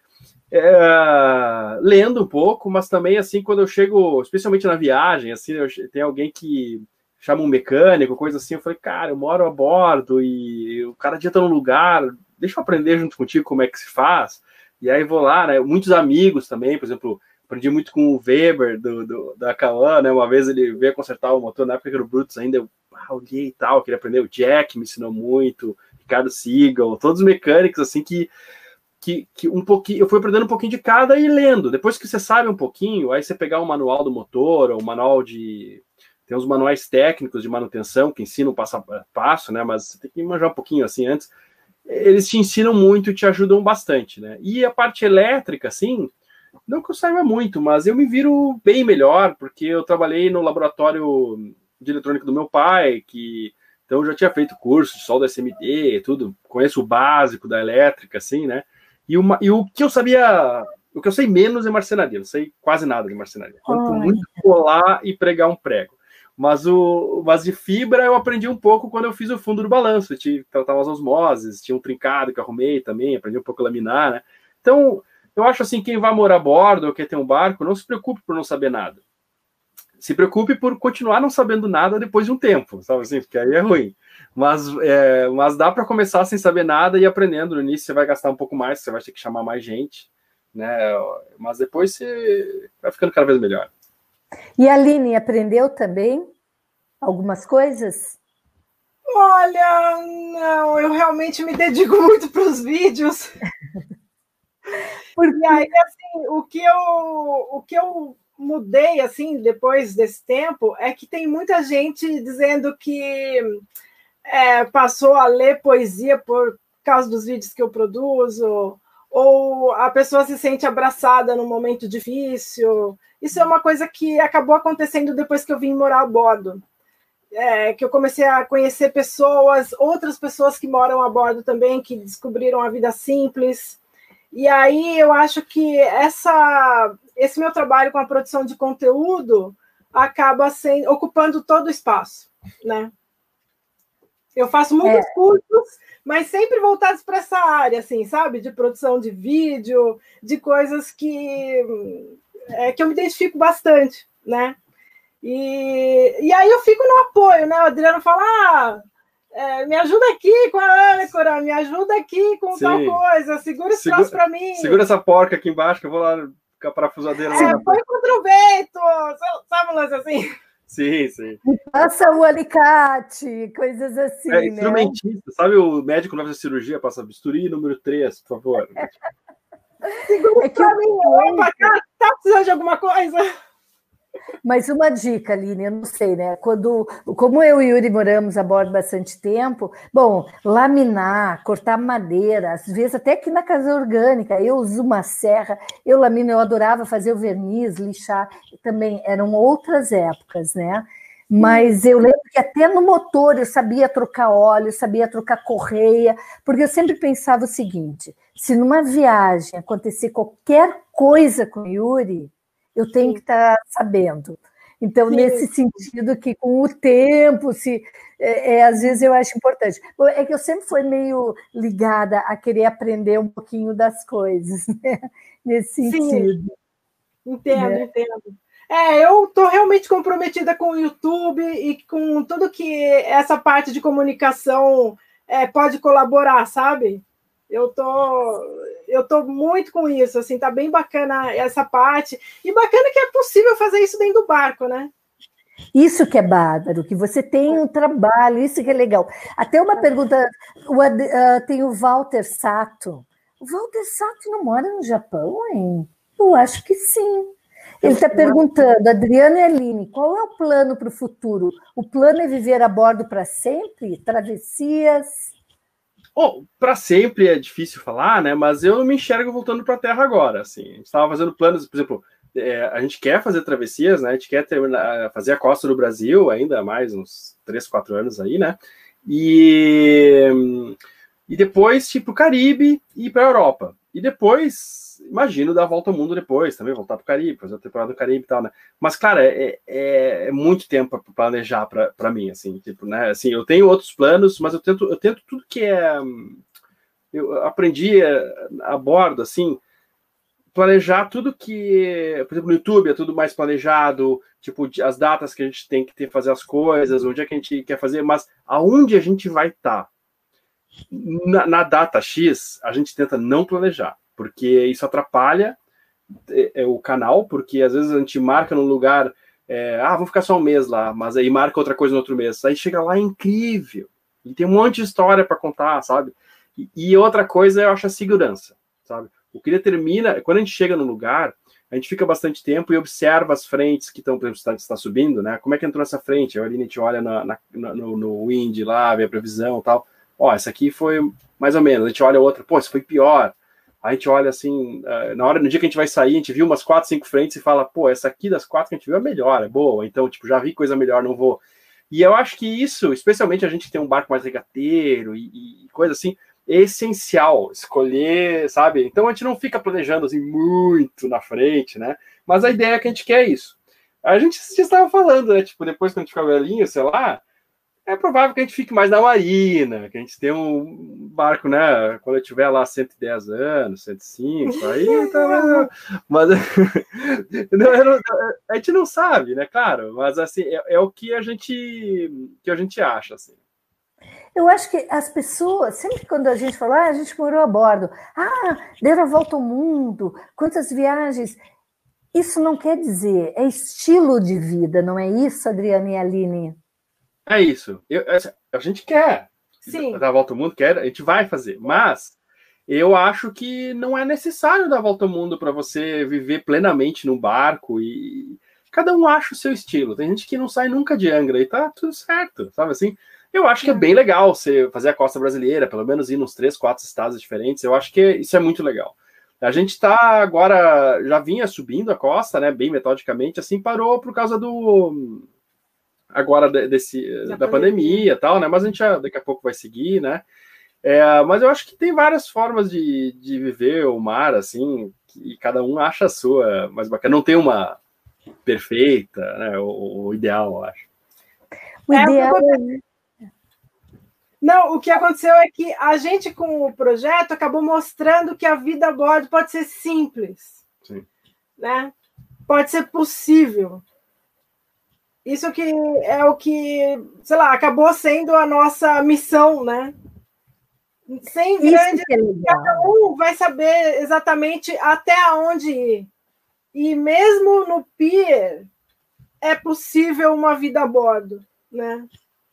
É, lendo um pouco, mas também, assim, quando eu chego, especialmente na viagem, assim, eu, tem alguém que chama um mecânico, coisa assim, eu falei, cara, eu moro a bordo e o cara dia tá num lugar, deixa eu aprender junto contigo como é que se faz. E aí vou lá, né? Muitos amigos também, por exemplo, aprendi muito com o Weber, do, do, da Kawan, né? Uma vez ele veio consertar o motor, na época que era o Brutus ainda, eu ah, olhei e tal, queria aprender. O Jack me ensinou muito, Ricardo Siegel, todos os mecânicos, assim, que, que, que um pouquinho, eu fui aprendendo um pouquinho de cada e lendo. Depois que você sabe um pouquinho, aí você pegar um manual do motor, ou um manual de... Tem uns manuais técnicos de manutenção que ensinam passo a passo, né? Mas você tem que manjar um pouquinho assim antes. Eles te ensinam muito e te ajudam bastante, né? E a parte elétrica, assim, não que eu saiba muito, mas eu me viro bem melhor, porque eu trabalhei no laboratório de eletrônica do meu pai, que então eu já tinha feito curso de solda S M D, tudo, conheço o básico da elétrica, assim, né? E, uma, e o que eu sabia, o que eu sei menos é marcenaria, não sei quase nada de marcenaria. Quanto muito colar e pregar um prego. Mas, o, mas de fibra eu aprendi um pouco quando eu fiz o fundo do balanço. Eu tratava as osmoses, tinha um trincado que eu arrumei também, aprendi um pouco a laminar, né? Então, eu acho assim, quem vai morar a bordo ou quer ter um barco, não se preocupe por não saber nada. Se preocupe por continuar não sabendo nada depois de um tempo, sabe assim? Porque aí é ruim. Mas, é, mas dá para começar sem saber nada e aprendendo. No início você vai gastar um pouco mais, você vai ter que chamar mais gente, né? Mas depois você vai ficando cada vez melhor. E a Aline aprendeu também algumas coisas? Olha, não, eu realmente me dedico muito para os vídeos. Porque... E aí, assim, o que eu, o que eu mudei, assim, depois desse tempo, é que tem muita gente dizendo que é, passou a ler poesia por causa dos vídeos que eu produzo, ou a pessoa se sente abraçada num momento difícil. Isso é uma coisa que acabou acontecendo depois que eu vim morar a bordo. É, que eu comecei a conhecer pessoas, outras pessoas que moram a bordo também, que descobriram a vida simples. E aí eu acho que essa, esse meu trabalho com a produção de conteúdo acaba sendo, ocupando todo o espaço, né? Eu faço muitos é. cursos, mas sempre voltados para essa área, assim, sabe? De produção de vídeo, de coisas que, é, que eu me identifico bastante, né? E, e aí eu fico no apoio, né? O Adriano fala, ah, é, me ajuda aqui com a âncora, me ajuda aqui com Sim. tal coisa, segura esse segura, troço para mim. Segura essa porca aqui embaixo que eu vou lá com a parafusadeira. É, põe contra o vento, sabe um lance assim? Sim, sim. Passa o alicate, coisas assim, é, instrumentista, né? Sabe o médico na cirurgia, passa bisturi número três, por favor. Segura é que pra mim, opa, tá precisando de alguma coisa? Mas uma dica, Aline, eu não sei, né? Quando, como eu e Yuri moramos a bordo bastante tempo, bom, laminar, cortar madeira, às vezes até aqui na casa orgânica, eu uso uma serra, eu lamino, eu adorava fazer o verniz, lixar, também eram outras épocas, né? Mas eu lembro que até no motor eu sabia trocar óleo, sabia trocar correia, porque eu sempre pensava o seguinte, se numa viagem acontecer qualquer coisa com o Yuri, eu tenho Sim. que estar sabendo. Então, Sim. nesse sentido que com o tempo, se, é, é, às vezes eu acho importante. É que eu sempre fui meio ligada a querer aprender um pouquinho das coisas, né? Nesse sentido. Sim. Entendo, né? entendo. É, eu estou realmente comprometida com o YouTube e com tudo que essa parte de comunicação é, pode colaborar, sabe? Eu tô, eu tô muito com isso, assim, tá bem bacana essa parte. E bacana que é possível fazer isso dentro do barco, né? Isso que é bárbaro, que você tem um trabalho, isso que é legal. Até uma pergunta, o, uh, tem o Walter Sato. O Walter Sato não mora no Japão, hein? Eu acho que sim. Ele está perguntando, Adriana e Aline, qual é o plano para o futuro? O plano é viver a bordo para sempre? Travessias... Oh, para sempre é difícil falar, né? Mas eu não me enxergo voltando para a Terra agora. Assim, a gente estava fazendo planos, por exemplo, é, a gente quer fazer travessias, né? A gente quer terminar, fazer a costa do Brasil ainda mais uns três, quatro anos aí, né? E, e depois, tipo, Caribe e para a Europa. E depois, imagino dar a volta ao mundo depois, também voltar para o Caribe, fazer a temporada do Caribe e tal, né? Mas, cara, é, é, é muito tempo para planejar para mim, assim, tipo, né? Assim, eu tenho outros planos, mas eu tento, eu tento tudo que é... Eu aprendi a, a bordo, assim, planejar tudo que, por exemplo, no YouTube é tudo mais planejado, tipo, as datas que a gente tem que ter, fazer as coisas, onde é que a gente quer fazer, mas aonde a gente vai estar. Na, na data X, a gente tenta não planejar, porque isso atrapalha é, é, o canal, porque às vezes a gente marca num lugar, é, ah, vamos ficar só um mês lá, mas aí marca outra coisa no outro mês. Aí chega lá, é incrível. E tem um monte de história para contar, sabe? E, e outra coisa, eu acho a segurança, sabe? O que determina, quando a gente chega no lugar, a gente fica bastante tempo e observa as frentes que estão, por exemplo, está subindo, né? Como é que entrou essa frente? Aí a gente olha na, na, no, no wind lá, vê a previsão e tal. Ó, essa aqui foi mais ou menos. A gente olha outra, pô, isso foi pior. Aí a gente olha assim, na hora, no dia que a gente vai sair, a gente viu umas quatro, cinco frentes e fala, pô, essa aqui das quatro que a gente viu é melhor, é boa. Então, tipo, já vi coisa melhor, não vou. E eu acho que isso, especialmente a gente que tem um barco mais regateiro e, e coisa assim, é essencial escolher, sabe? Então a gente não fica planejando assim muito na frente, né? Mas a ideia é que a gente quer isso. A gente já estava falando, né? Tipo, depois quando a gente ficar velhinho, sei lá, é provável que a gente fique mais na marina, que a gente tenha um barco, né? Quando eu tiver lá cento e dez anos, cento e cinco, aí tá... Mas não, não, a gente não sabe, né? Claro, mas assim, é, é o que a gente que a gente acha, assim. Eu acho que as pessoas, sempre quando a gente fala, ah, a gente morou a bordo, ah, deram a volta ao mundo, quantas viagens. Isso não quer dizer, é estilo de vida, não é isso, Adriana e Aline? É isso. Eu, a gente quer Sim. dar a volta ao mundo, quer, a gente vai fazer, mas eu acho que não é necessário dar a volta ao mundo para você viver plenamente num barco e cada um acha o seu estilo. Tem gente que não sai nunca de Angra e tá tudo certo, sabe assim? Eu acho que é bem legal você fazer a costa brasileira, pelo menos ir nos três, quatro estados diferentes. Eu acho que isso é muito legal. A gente está agora, já vinha subindo a costa, né, bem metodicamente, assim, parou por causa do... agora desse, da, da pandemia e tal, né, mas a gente já, daqui a pouco vai seguir, né. É, mas eu acho que tem várias formas de, de viver o mar, assim, e cada um acha a sua mais bacana. Não tem uma perfeita, né, o, o ideal, eu acho. O ideal é... Não, o que aconteceu é que a gente, com o projeto, acabou mostrando que a vida a bordo pode ser simples. Sim. Né? Pode ser possível. Isso que é o que, sei lá, acabou sendo a nossa missão, né? Sem grande... É cada um vai saber exatamente até onde ir. E mesmo no pier, é possível uma vida a bordo, né?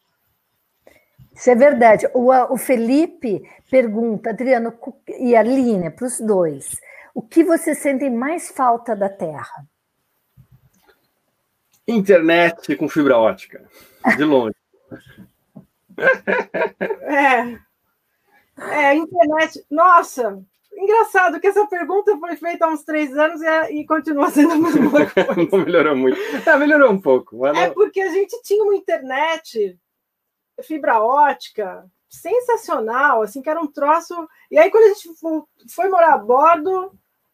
Isso é verdade. O, o Felipe pergunta, Adriano e a Aline, para os dois, o que vocês sentem mais falta da Terra? Internet com fibra ótica, de longe. É, é, internet. Nossa, engraçado que essa pergunta foi feita há uns três anos e, e continua sendo a mesma coisa. Não melhorou muito. Ah, melhorou um pouco. Mas não... É porque a gente tinha uma internet... fibra ótica, sensacional, assim, que era um troço... E aí, quando a gente foi morar a bordo,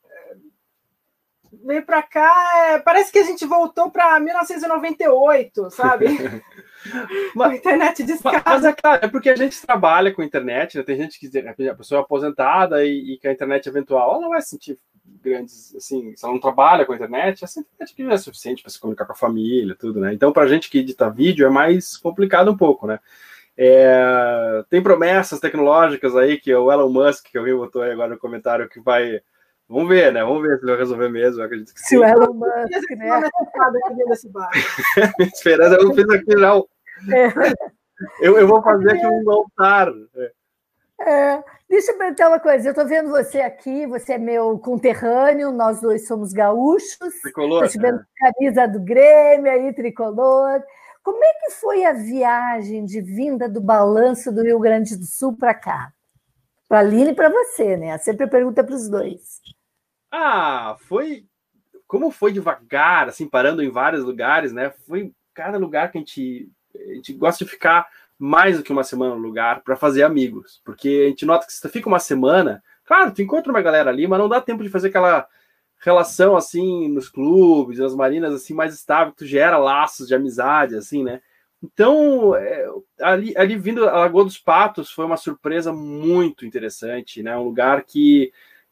veio para cá, é... parece que a gente voltou para mil novecentos e noventa e oito, sabe? Mas, a internet discada. Mas é claro, é porque a gente trabalha com internet, né? Tem gente que a pessoa é aposentada e, e que a internet eventual, ela não vai sentir grandes, assim, se ela não trabalha com a internet, essa internet que já é suficiente para se comunicar com a família, tudo, né? Então, para a gente que edita vídeo, é mais complicado um pouco, né? É, tem promessas tecnológicas aí que o Elon Musk, que alguém botou aí agora no comentário, que vai... Vamos ver, né? Vamos ver se ele vai resolver mesmo. Eu acredito que se sim. O Elon Musk, né? Esperando, eu fiz aqui já. É. Eu, eu vou fazer aqui um altar. É. É, deixa eu perguntar uma coisa. Eu estou vendo você aqui, você é meu conterrâneo, nós dois somos gaúchos. Tricolor. Estou te vendo é. Camisa do Grêmio aí, tricolor. Como é que foi a viagem de vinda do balanço do Rio Grande do Sul para cá? Para a Aline e para você, né? Sempre pergunta para os dois. Ah, foi, como foi devagar, assim, parando em vários lugares, né? Foi cada lugar que a gente, a gente gosta de ficar mais do que uma semana no lugar para fazer amigos, porque a gente nota que se tu fica uma semana, claro, tu encontra uma galera ali, mas não dá tempo de fazer aquela relação, assim, nos clubes, nas marinas, assim, mais estável, tu gera laços de amizade, assim, né? Então, é, ali, ali vindo a Lagoa dos Patos foi uma surpresa muito interessante, né? Um lugar que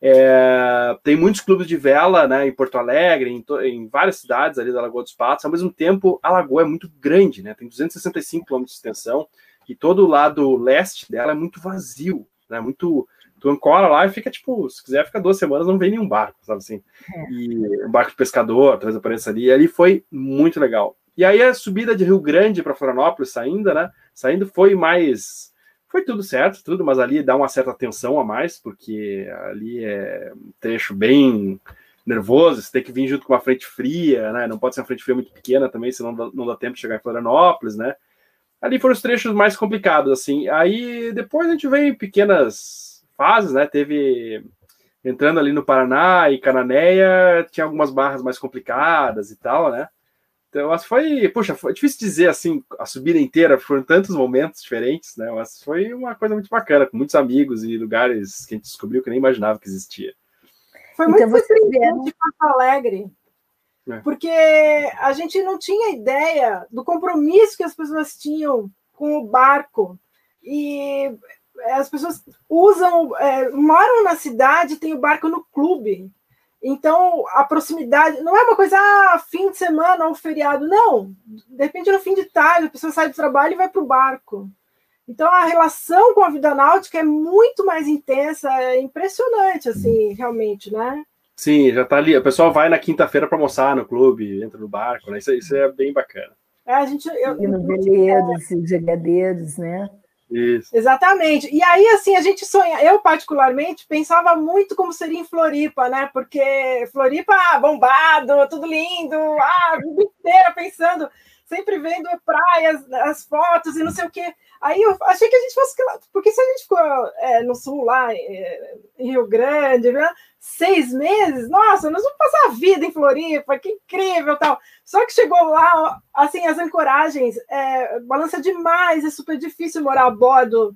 é, tem muitos clubes de vela, né? Em Porto Alegre, em, to, em várias cidades ali da Lagoa dos Patos. Ao mesmo tempo, a lagoa é muito grande, né? Tem duzentos e sessenta e cinco quilômetros de extensão e todo o lado leste dela é muito vazio, né? Muito... Tu ancora lá e fica, tipo, se quiser ficar duas semanas, não vem nenhum barco, sabe assim? É. E um barco de pescador, talvez apareça ali. E ali foi muito legal. E aí a subida de Rio Grande para Florianópolis, saindo, né? Saindo foi mais... Foi tudo certo, tudo, mas ali dá uma certa tensão a mais, porque ali é um trecho bem nervoso, você tem que vir junto com uma frente fria, né? Não pode ser uma frente fria muito pequena também, senão não dá tempo de chegar em Florianópolis, né? Ali foram os trechos mais complicados, assim. Aí depois a gente veio em pequenas fases, né? Teve... Entrando ali no Paraná e Cananéia, tinha algumas barras mais complicadas e tal, né? Então, mas foi, puxa, foi difícil dizer assim, a subida inteira, foram tantos momentos diferentes, né? Mas foi uma coisa muito bacana, com muitos amigos e lugares que a gente descobriu que nem imaginava que existia. Foi muito então, surpreendente de Porto Alegre, é. Porque a gente não tinha ideia do compromisso que as pessoas tinham com o barco. E as pessoas usam, é, moram na cidade, tem o barco no clube. Então, a proximidade não é uma coisa, ah, fim de semana ou feriado, não. De repente, no fim de tarde, a pessoa sai do trabalho e vai para o barco. Então, a relação com a vida náutica é muito mais intensa, é impressionante, assim, realmente, né? Sim, já tá ali. O pessoal vai na quinta-feira para almoçar no clube, entra no barco, né? Isso, isso é bem bacana. É, a gente... Eu, e no veleiros, e jogadeiros, né? Isso. Exatamente. E aí, assim, a gente sonha, eu particularmente pensava muito como seria em Floripa, né? Porque Floripa, ah, bombado, tudo lindo, ah, a vida inteira pensando, sempre vendo praias, as fotos e não sei o quê. Aí eu achei que a gente fosse... Porque se a gente ficou é, no sul, lá é, em Rio Grande, né, seis meses, nossa, nós vamos passar a vida em Floripa, que incrível, tal. Só que chegou lá, assim, as ancoragens, é, balança demais, é super difícil morar a bordo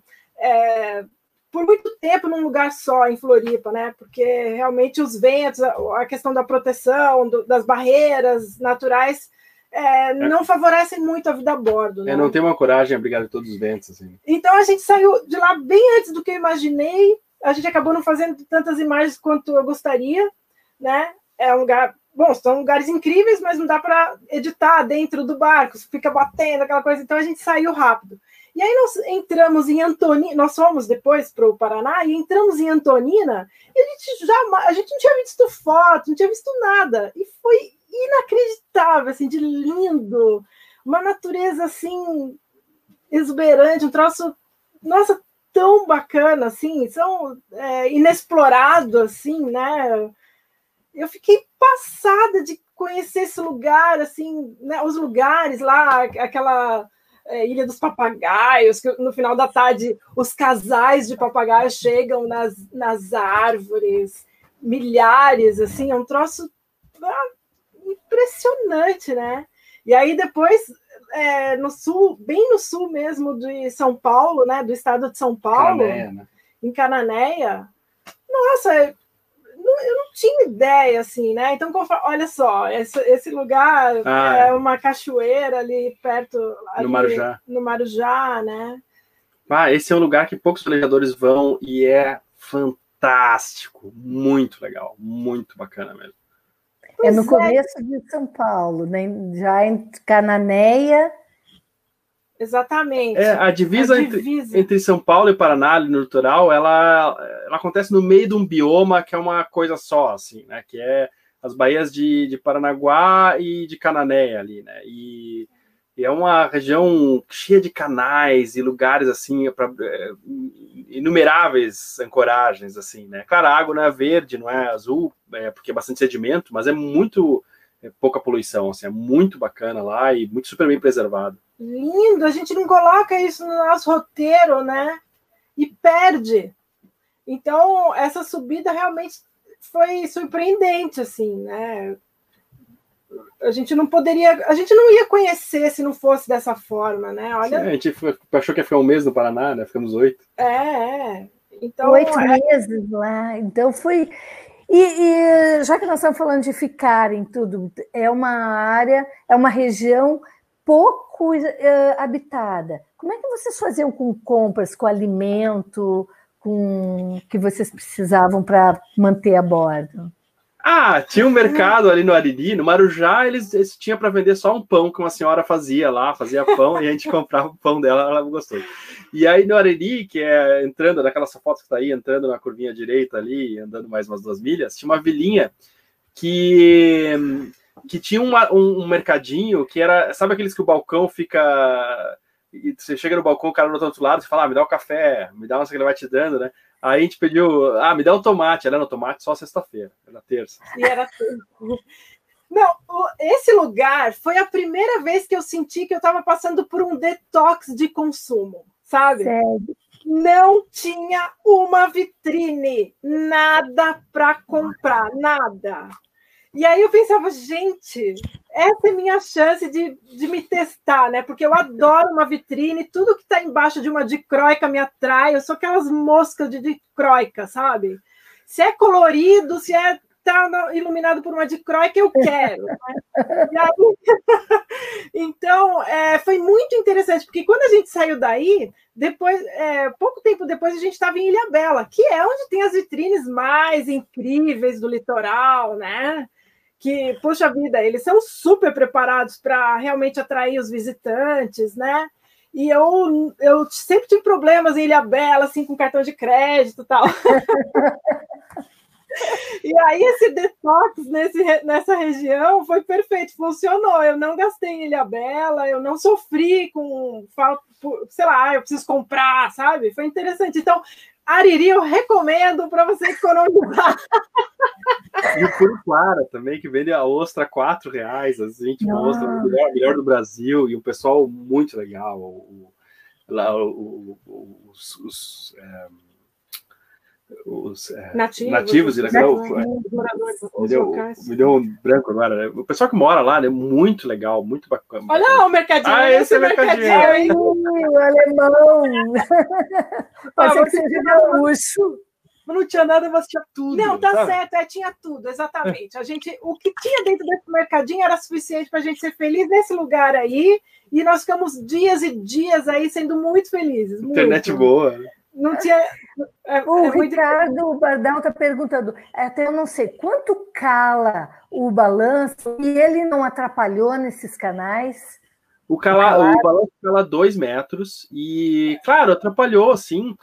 é, por muito tempo num lugar só, em Floripa, né? Porque realmente os ventos, a questão da proteção, do, das barreiras naturais... É, não favorecem muito a vida a bordo. Né? É, não tem uma coragem a brigar de todos os ventos. Assim. Então a gente saiu de lá bem antes do que eu imaginei. A gente acabou não fazendo tantas imagens quanto eu gostaria. Né? É um lugar. Bom, são lugares incríveis, mas não dá para editar dentro do barco, fica batendo aquela coisa. Então a gente saiu rápido. E aí nós entramos em Antonina, nós fomos depois para o Paraná e entramos em Antonina e a gente já a gente não tinha visto foto, não tinha visto nada. E foi inacreditável, assim, de lindo, uma natureza assim exuberante, um troço, nossa, tão bacana, assim, tão é, inexplorado, assim, né? Eu fiquei passada de conhecer esse lugar, assim, né? Os lugares lá, aquela é, Ilha dos Papagaios, que no final da tarde os casais de papagaios chegam nas, nas árvores, milhares, assim, é um troço impressionante, né? E aí depois, é, no sul, bem no sul mesmo de São Paulo, né? Do estado de São Paulo, Cananéia, né? Em Cananéia, nossa, eu não tinha ideia, assim, né? Então, olha só, esse, esse lugar ah, é uma cachoeira ali perto... Ali, no Marujá. No Marujá, né? Ah, esse é um lugar que poucos planejadores vão e é fantástico, muito legal, muito bacana mesmo. É no começo de São Paulo, né? Já em Cananéia. Exatamente. É, a divisa, a divisa. Entre, entre São Paulo e Paraná, ali no litoral, ela, ela acontece no meio de um bioma que é uma coisa só, assim, né? Que é as baías de, de Paranaguá e de Cananéia ali, né? E, e é uma região cheia de canais e lugares, assim, pra, é, inumeráveis ancoragens, assim, né? Claro, a água não é verde, não é azul, é, porque é bastante sedimento, mas é muito é, pouca poluição, assim, é muito bacana lá e muito super bem preservado. Lindo, a gente não coloca isso no nosso roteiro, né? E perde. Então, essa subida realmente foi surpreendente, assim, né? a gente não poderia, a gente não ia conhecer se não fosse dessa forma, né? Olha, Sim, a gente foi, achou que ia ficar um mês no Paraná, né? Ficamos oito. É, é. Então, oito é... meses lá. Então foi. E, e já que nós estamos falando de ficar em tudo, é uma área, é uma região pouco é, habitada. Como é que vocês faziam com compras, com alimento, com que vocês precisavam para manter a bordo? Ah, tinha um mercado ali no Ariri, no Marujá, eles, eles tinham para vender só um pão que uma senhora fazia lá, fazia pão, e a gente comprava o pão dela, ela gostou. E aí no Ariri, que é entrando, naquela foto que está aí, entrando na curvinha direita ali, andando mais umas duas milhas, tinha uma vilinha que, que tinha uma, um, um mercadinho que era, sabe aqueles que o balcão fica... E você chega no balcão, o cara no outro lado, você fala, ah, me dá um café, me dá uma coisa que ele vai te dando, né? Aí a gente pediu, ah, me dá um tomate. Ela, não, tomate só sexta-feira, era terça. E era tudo. Não, esse lugar foi a primeira vez que eu senti que eu estava passando por um detox de consumo, sabe? Sério? Não tinha uma vitrine, nada para comprar, nada. E aí eu pensava, gente, essa é minha chance de, de me testar, né? Porque eu adoro uma vitrine, tudo que está embaixo de uma dicróica me atrai, eu sou aquelas moscas de dicróica, sabe? Se é colorido, se é tá iluminado por uma dicróica, eu quero. Né? E aí, então, é, foi muito interessante, porque quando a gente saiu daí, depois, é, pouco tempo depois, a gente estava em Ilhabela, que é onde tem as vitrines mais incríveis do litoral, né? Que, poxa vida, eles são super preparados para realmente atrair os visitantes, né? E eu, eu sempre tive problemas em Ilhabela, assim, com cartão de crédito e tal. E aí esse detox nesse, nessa região foi perfeito, funcionou. Eu não gastei em Ilhabela, eu não sofri com falta, sei lá, eu preciso comprar, sabe? Foi interessante. Então, Ariri eu recomendo para você economizar. E o Puriquara também, que vende a ostra a quatro reais, assim, tipo, a ostra melhor, melhor do Brasil, e um pessoal muito legal. O, lá, o, o, os, os, é, os é, nativos, nativos, os, nativos, os, é, os moradores, me, os deu, locais. me deu um branco agora, né? O pessoal que mora lá, né? Muito legal, muito bacana. Olha o mercadinho. Ah, esse é o mercadinho. Ai, o alemão. Pode ser que seja gaúcho. Mas não tinha nada, mas tinha tudo. Não, tá sabe? certo, é, tinha tudo, exatamente. A gente, o que tinha dentro desse mercadinho era suficiente para a gente ser feliz nesse lugar aí, e nós ficamos dias e dias aí sendo muito felizes. Internet muito. boa. Não tinha. É, o é Ricardo muito... Bardal está perguntando, até eu não sei quanto cala o balanço, e ele não atrapalhou nesses canais? O, cala, o balanço cala dois metros e, claro, atrapalhou, assim.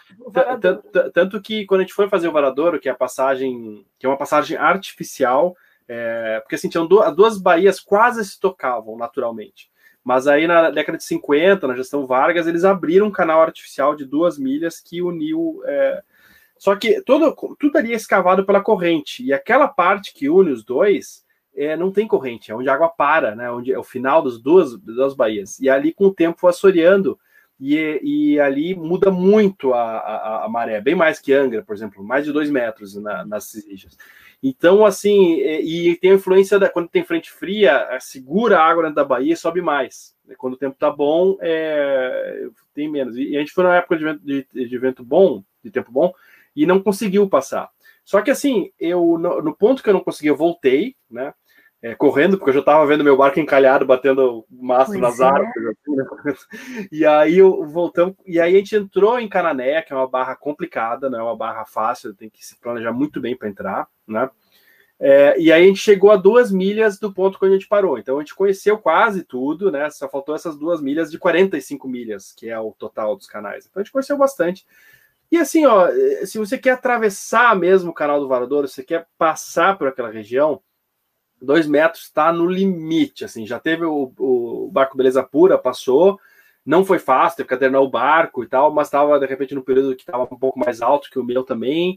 Tanto que quando a gente foi fazer o Varadouro, que é a passagem, que é uma passagem artificial, é, porque assim, tinham duas, duas baías quase se tocavam naturalmente. Mas aí na década de cinquenta, na gestão Vargas, eles abriram um canal artificial de duas milhas que uniu. É... Só que todo, tudo ali é escavado pela corrente, e aquela parte que une os dois. É, não tem corrente, é onde a água para, né? Onde é o final das duas, das baías. E ali, com o tempo, foi assoreando, e, e ali muda muito a, a, a maré, bem mais que Angra, por exemplo, mais de dois metros na, nas ilhas. Então, assim, e, e tem a influência, da, quando tem frente fria, segura a água dentro da baía e sobe mais. Quando o tempo tá bom, é, tem menos. E a gente foi na época de vento, de, de vento bom, de tempo bom, e não conseguiu passar. Só que, assim, eu no, no ponto que eu não consegui, eu voltei, né? É, correndo, porque eu já estava vendo meu barco encalhado, batendo mastro nas é. árvores. E aí eu voltamos, e aí a gente entrou em Canané, que é uma barra complicada, não é uma barra fácil, tem que se planejar muito bem para entrar, né? É, e aí a gente chegou a duas milhas do ponto que a gente parou. Então a gente conheceu quase tudo, né? Só faltou essas duas milhas de quarenta e cinco milhas, que é o total dos canais. Então a gente conheceu bastante. E assim, ó, se você quer atravessar mesmo o canal do Varadouro, se você quer passar por aquela região, dois metros está no limite, assim, já teve o, o barco Beleza Pura, passou, não foi fácil, teve que adernar o barco e tal, mas estava, de repente, no período que estava um pouco mais alto que o meu também,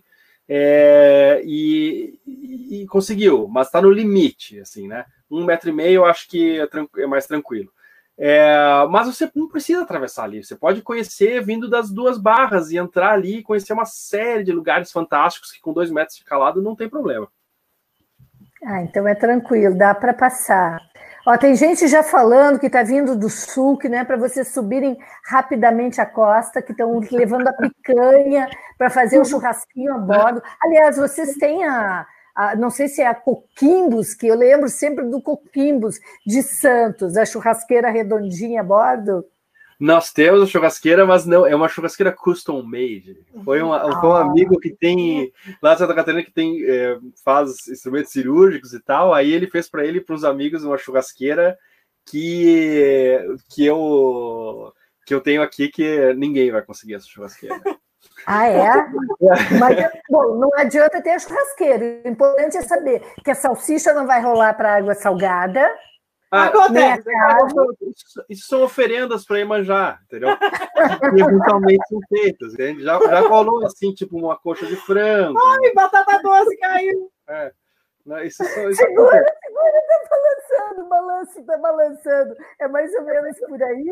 é, e, e, e conseguiu, mas está no limite, assim, né, um metro e meio eu acho que é, é mais tranquilo. É, mas você não precisa atravessar ali, você pode conhecer vindo das duas barras e entrar ali e conhecer uma série de lugares fantásticos que com dois metros de calado não tem problema. Ah, então é tranquilo, dá para passar. Ó, tem gente já falando que está vindo do sul, que não é para vocês subirem rapidamente a costa, que estão levando a picanha para fazer o churrasquinho a bordo. Aliás, vocês têm a, a, não sei se é a Coquimbos, que eu lembro sempre do Coquimbos de Santos, a churrasqueira redondinha a bordo. Nós temos a churrasqueira, mas não, é uma churrasqueira custom made. Foi, uma, foi um amigo que tem, lá de Santa Catarina, que tem, é, faz instrumentos cirúrgicos e tal, aí ele fez para ele e para os amigos uma churrasqueira que, que, eu, que eu tenho aqui, que ninguém vai conseguir essa churrasqueira. Ah, é? Mas, bom, não adianta ter a churrasqueira. O importante é saber que a salsicha não vai rolar para água salgada. Ah, acontece. Isso, isso são oferendas para Iemanjá, entendeu? Que eventualmente são feitas. Entende? Já, já rolou assim, tipo uma coxa de frango. Ai, batata doce caiu. É. Isso, isso, isso segura, acontece. segura, tá balançando, balanço, tá balançando. É mais ou menos por aí?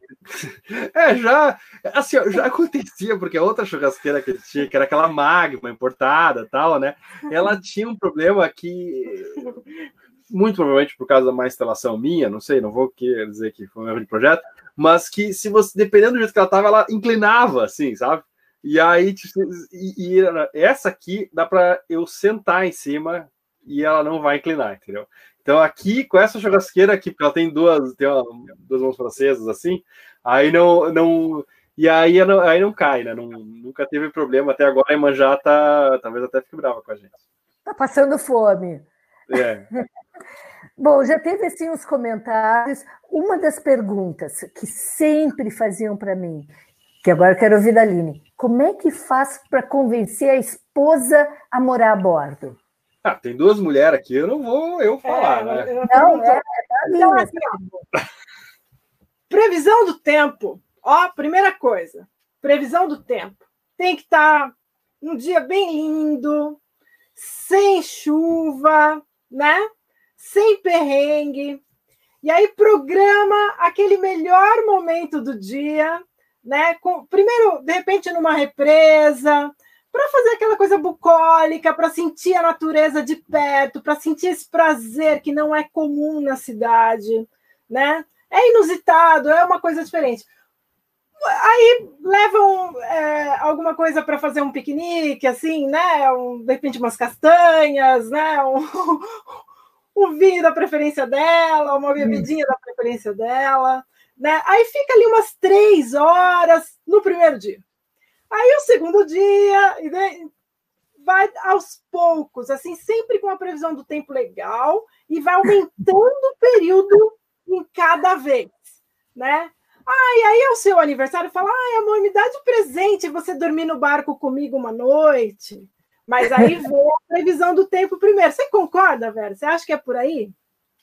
É, já, assim, já acontecia, porque a outra churrasqueira que tinha, que era aquela Magma importada e tal, né? Ela tinha um problema que... muito provavelmente por causa da má instalação minha, não sei, não vou dizer que foi um erro de projeto, mas que se você, dependendo do jeito que ela estava, ela inclinava, assim, sabe? E aí, e, e essa aqui dá para eu sentar em cima e ela não vai inclinar, entendeu? Então aqui, com essa churrasqueira aqui, porque ela tem duas, tem uma, duas mãos francesas, assim, aí não... não e aí não, aí não cai, né? Não, nunca teve problema, até agora a Iemanjá tá, talvez até fique brava com a gente. Tá passando fome. É. Bom, já teve assim os comentários. Uma das perguntas que sempre faziam para mim, que agora eu quero ouvir da Aline, como é que faz para convencer a esposa a morar a bordo? Ah, tem duas mulheres aqui, eu não vou eu falar, é, né? Eu não, é, é então, assim, ó, previsão do tempo. Ó, primeira coisa, previsão do tempo. Tem que estar um dia bem lindo, sem chuva, né? Sem perrengue. E aí programa aquele melhor momento do dia, né? Com, primeiro, de repente, numa represa, para fazer aquela coisa bucólica, para sentir a natureza de perto, para sentir esse prazer que não é comum na cidade, né? É inusitado, é uma coisa diferente. Aí levam é, alguma coisa para fazer um piquenique, assim, né? Um, de repente, umas castanhas, né? Um, um vinho da preferência dela, uma bebidinha da preferência dela, né? Aí fica ali umas três horas no primeiro dia. Aí o segundo dia, né, vai aos poucos, assim, sempre com a previsão do tempo legal e vai aumentando o período em cada vez, né? Ah, e aí é o seu aniversário, fala, ai, amor, me dá de presente você dormir no barco comigo uma noite. Mas aí vem a previsão do tempo primeiro. Você concorda, Vera? Você acha que é por aí?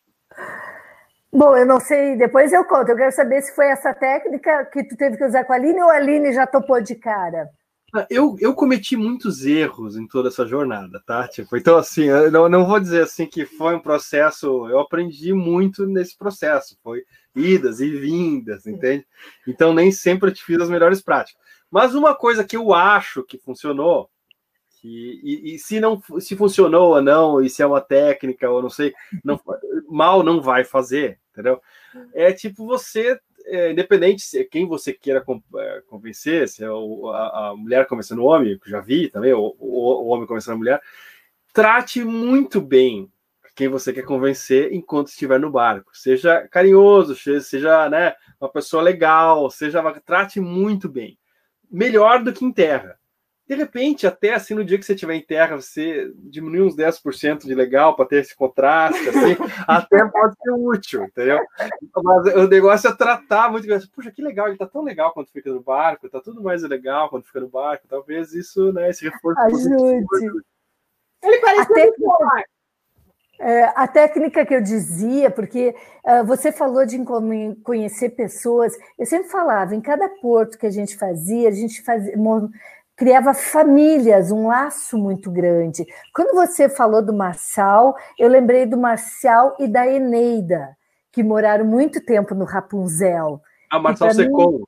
Bom, eu não sei, depois eu conto. Eu quero saber se foi essa técnica que tu teve que usar com a Aline ou a Aline já topou de cara. Eu, eu cometi muitos erros em toda essa jornada, tá? Tipo, então, assim, eu não, não vou dizer assim que foi um processo, eu aprendi muito nesse processo, foi idas e vindas, entende? Então, nem sempre eu te fiz as melhores práticas. Mas uma coisa que eu acho que funcionou, que, e, e se não se funcionou ou não, e se é uma técnica ou não sei, não, mal não vai fazer, entendeu? É tipo você... É, independente se quem você queira convencer, se é o, a, a mulher convencendo o homem, que já vi também, ou o, o homem convencendo a mulher, trate muito bem quem você quer convencer enquanto estiver no barco. Seja carinhoso, seja, né, uma pessoa legal, seja, trate muito bem. Melhor do que em terra. De repente, até assim, no dia que você estiver em terra, você diminuir uns dez por cento de legal para ter esse contraste, assim, até pode ser útil, entendeu? Mas o negócio é tratar muito. Puxa, que legal, ele tá tão legal quando fica no barco, tá tudo mais legal quando fica no barco. Talvez isso, né, esse reforço. Ajude. Ele parece muito bom. É, a técnica que eu dizia, porque uh, você falou de conhecer pessoas, eu sempre falava, em cada porto que a gente fazia, a gente fazia, criava famílias, um laço muito grande. Quando você falou do Marçal, eu lembrei do Marcial e da Eneida, que moraram muito tempo no Rapunzel. Ah, Marçal Secom, né?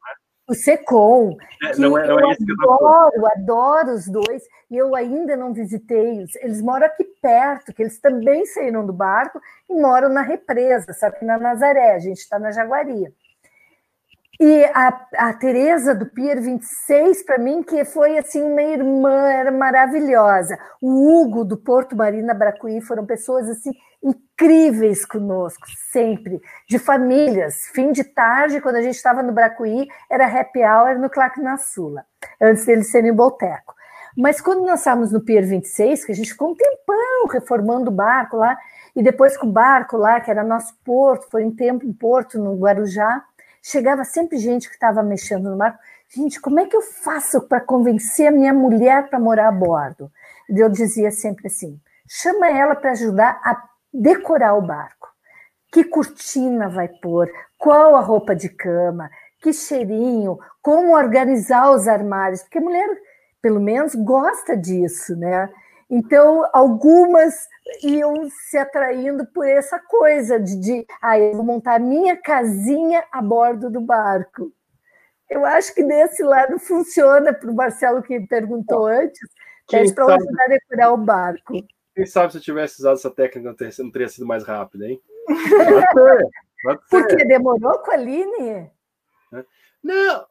O Secom. É, não é, não eu é esse que eu adoro, adoro os dois, e eu ainda não visitei-os. Eles moram aqui perto, que eles também saíram do barco e moram na represa, só que na Nazaré, a gente está na Jaguari. E a, a Tereza do Pier vinte e seis, para mim, que foi assim uma irmã, era maravilhosa. O Hugo do Porto Marina Bracuí foram pessoas assim incríveis conosco, sempre, de famílias. Fim de tarde, quando a gente estava no Bracuí, era happy hour no Claque na Sula, antes deles serem boteco. Mas quando nós estávamos no Pier vinte e seis, que a gente ficou um tempão reformando o barco lá, e depois com o barco lá, que era nosso porto, foi um tempo um porto no Guarujá, chegava sempre gente que estava mexendo no barco. Gente, como é que eu faço para convencer a minha mulher para morar a bordo? E eu dizia sempre assim, chama ela para ajudar a decorar o barco. Que cortina vai pôr? Qual a roupa de cama? Que cheirinho? Como organizar os armários? Porque a mulher, pelo menos, gosta disso, né? Então, algumas iam se atraindo por essa coisa de, de ah, eu vou montar a minha casinha a bordo do barco. Eu acho que desse lado funciona para o Marcelo, que perguntou antes, pede para ajudar a decorar o barco. Quem sabe se eu tivesse usado essa técnica não teria, não teria sido mais rápido, hein? Pode ser, pode ser. Porque demorou com a Aline? Não.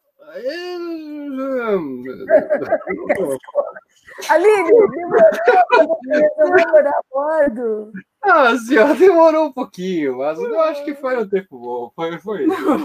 Aline, demorou para morar a bordo. Ah, senhora, demorou um pouquinho, mas eu acho que foi um tempo bom. Foi, foi.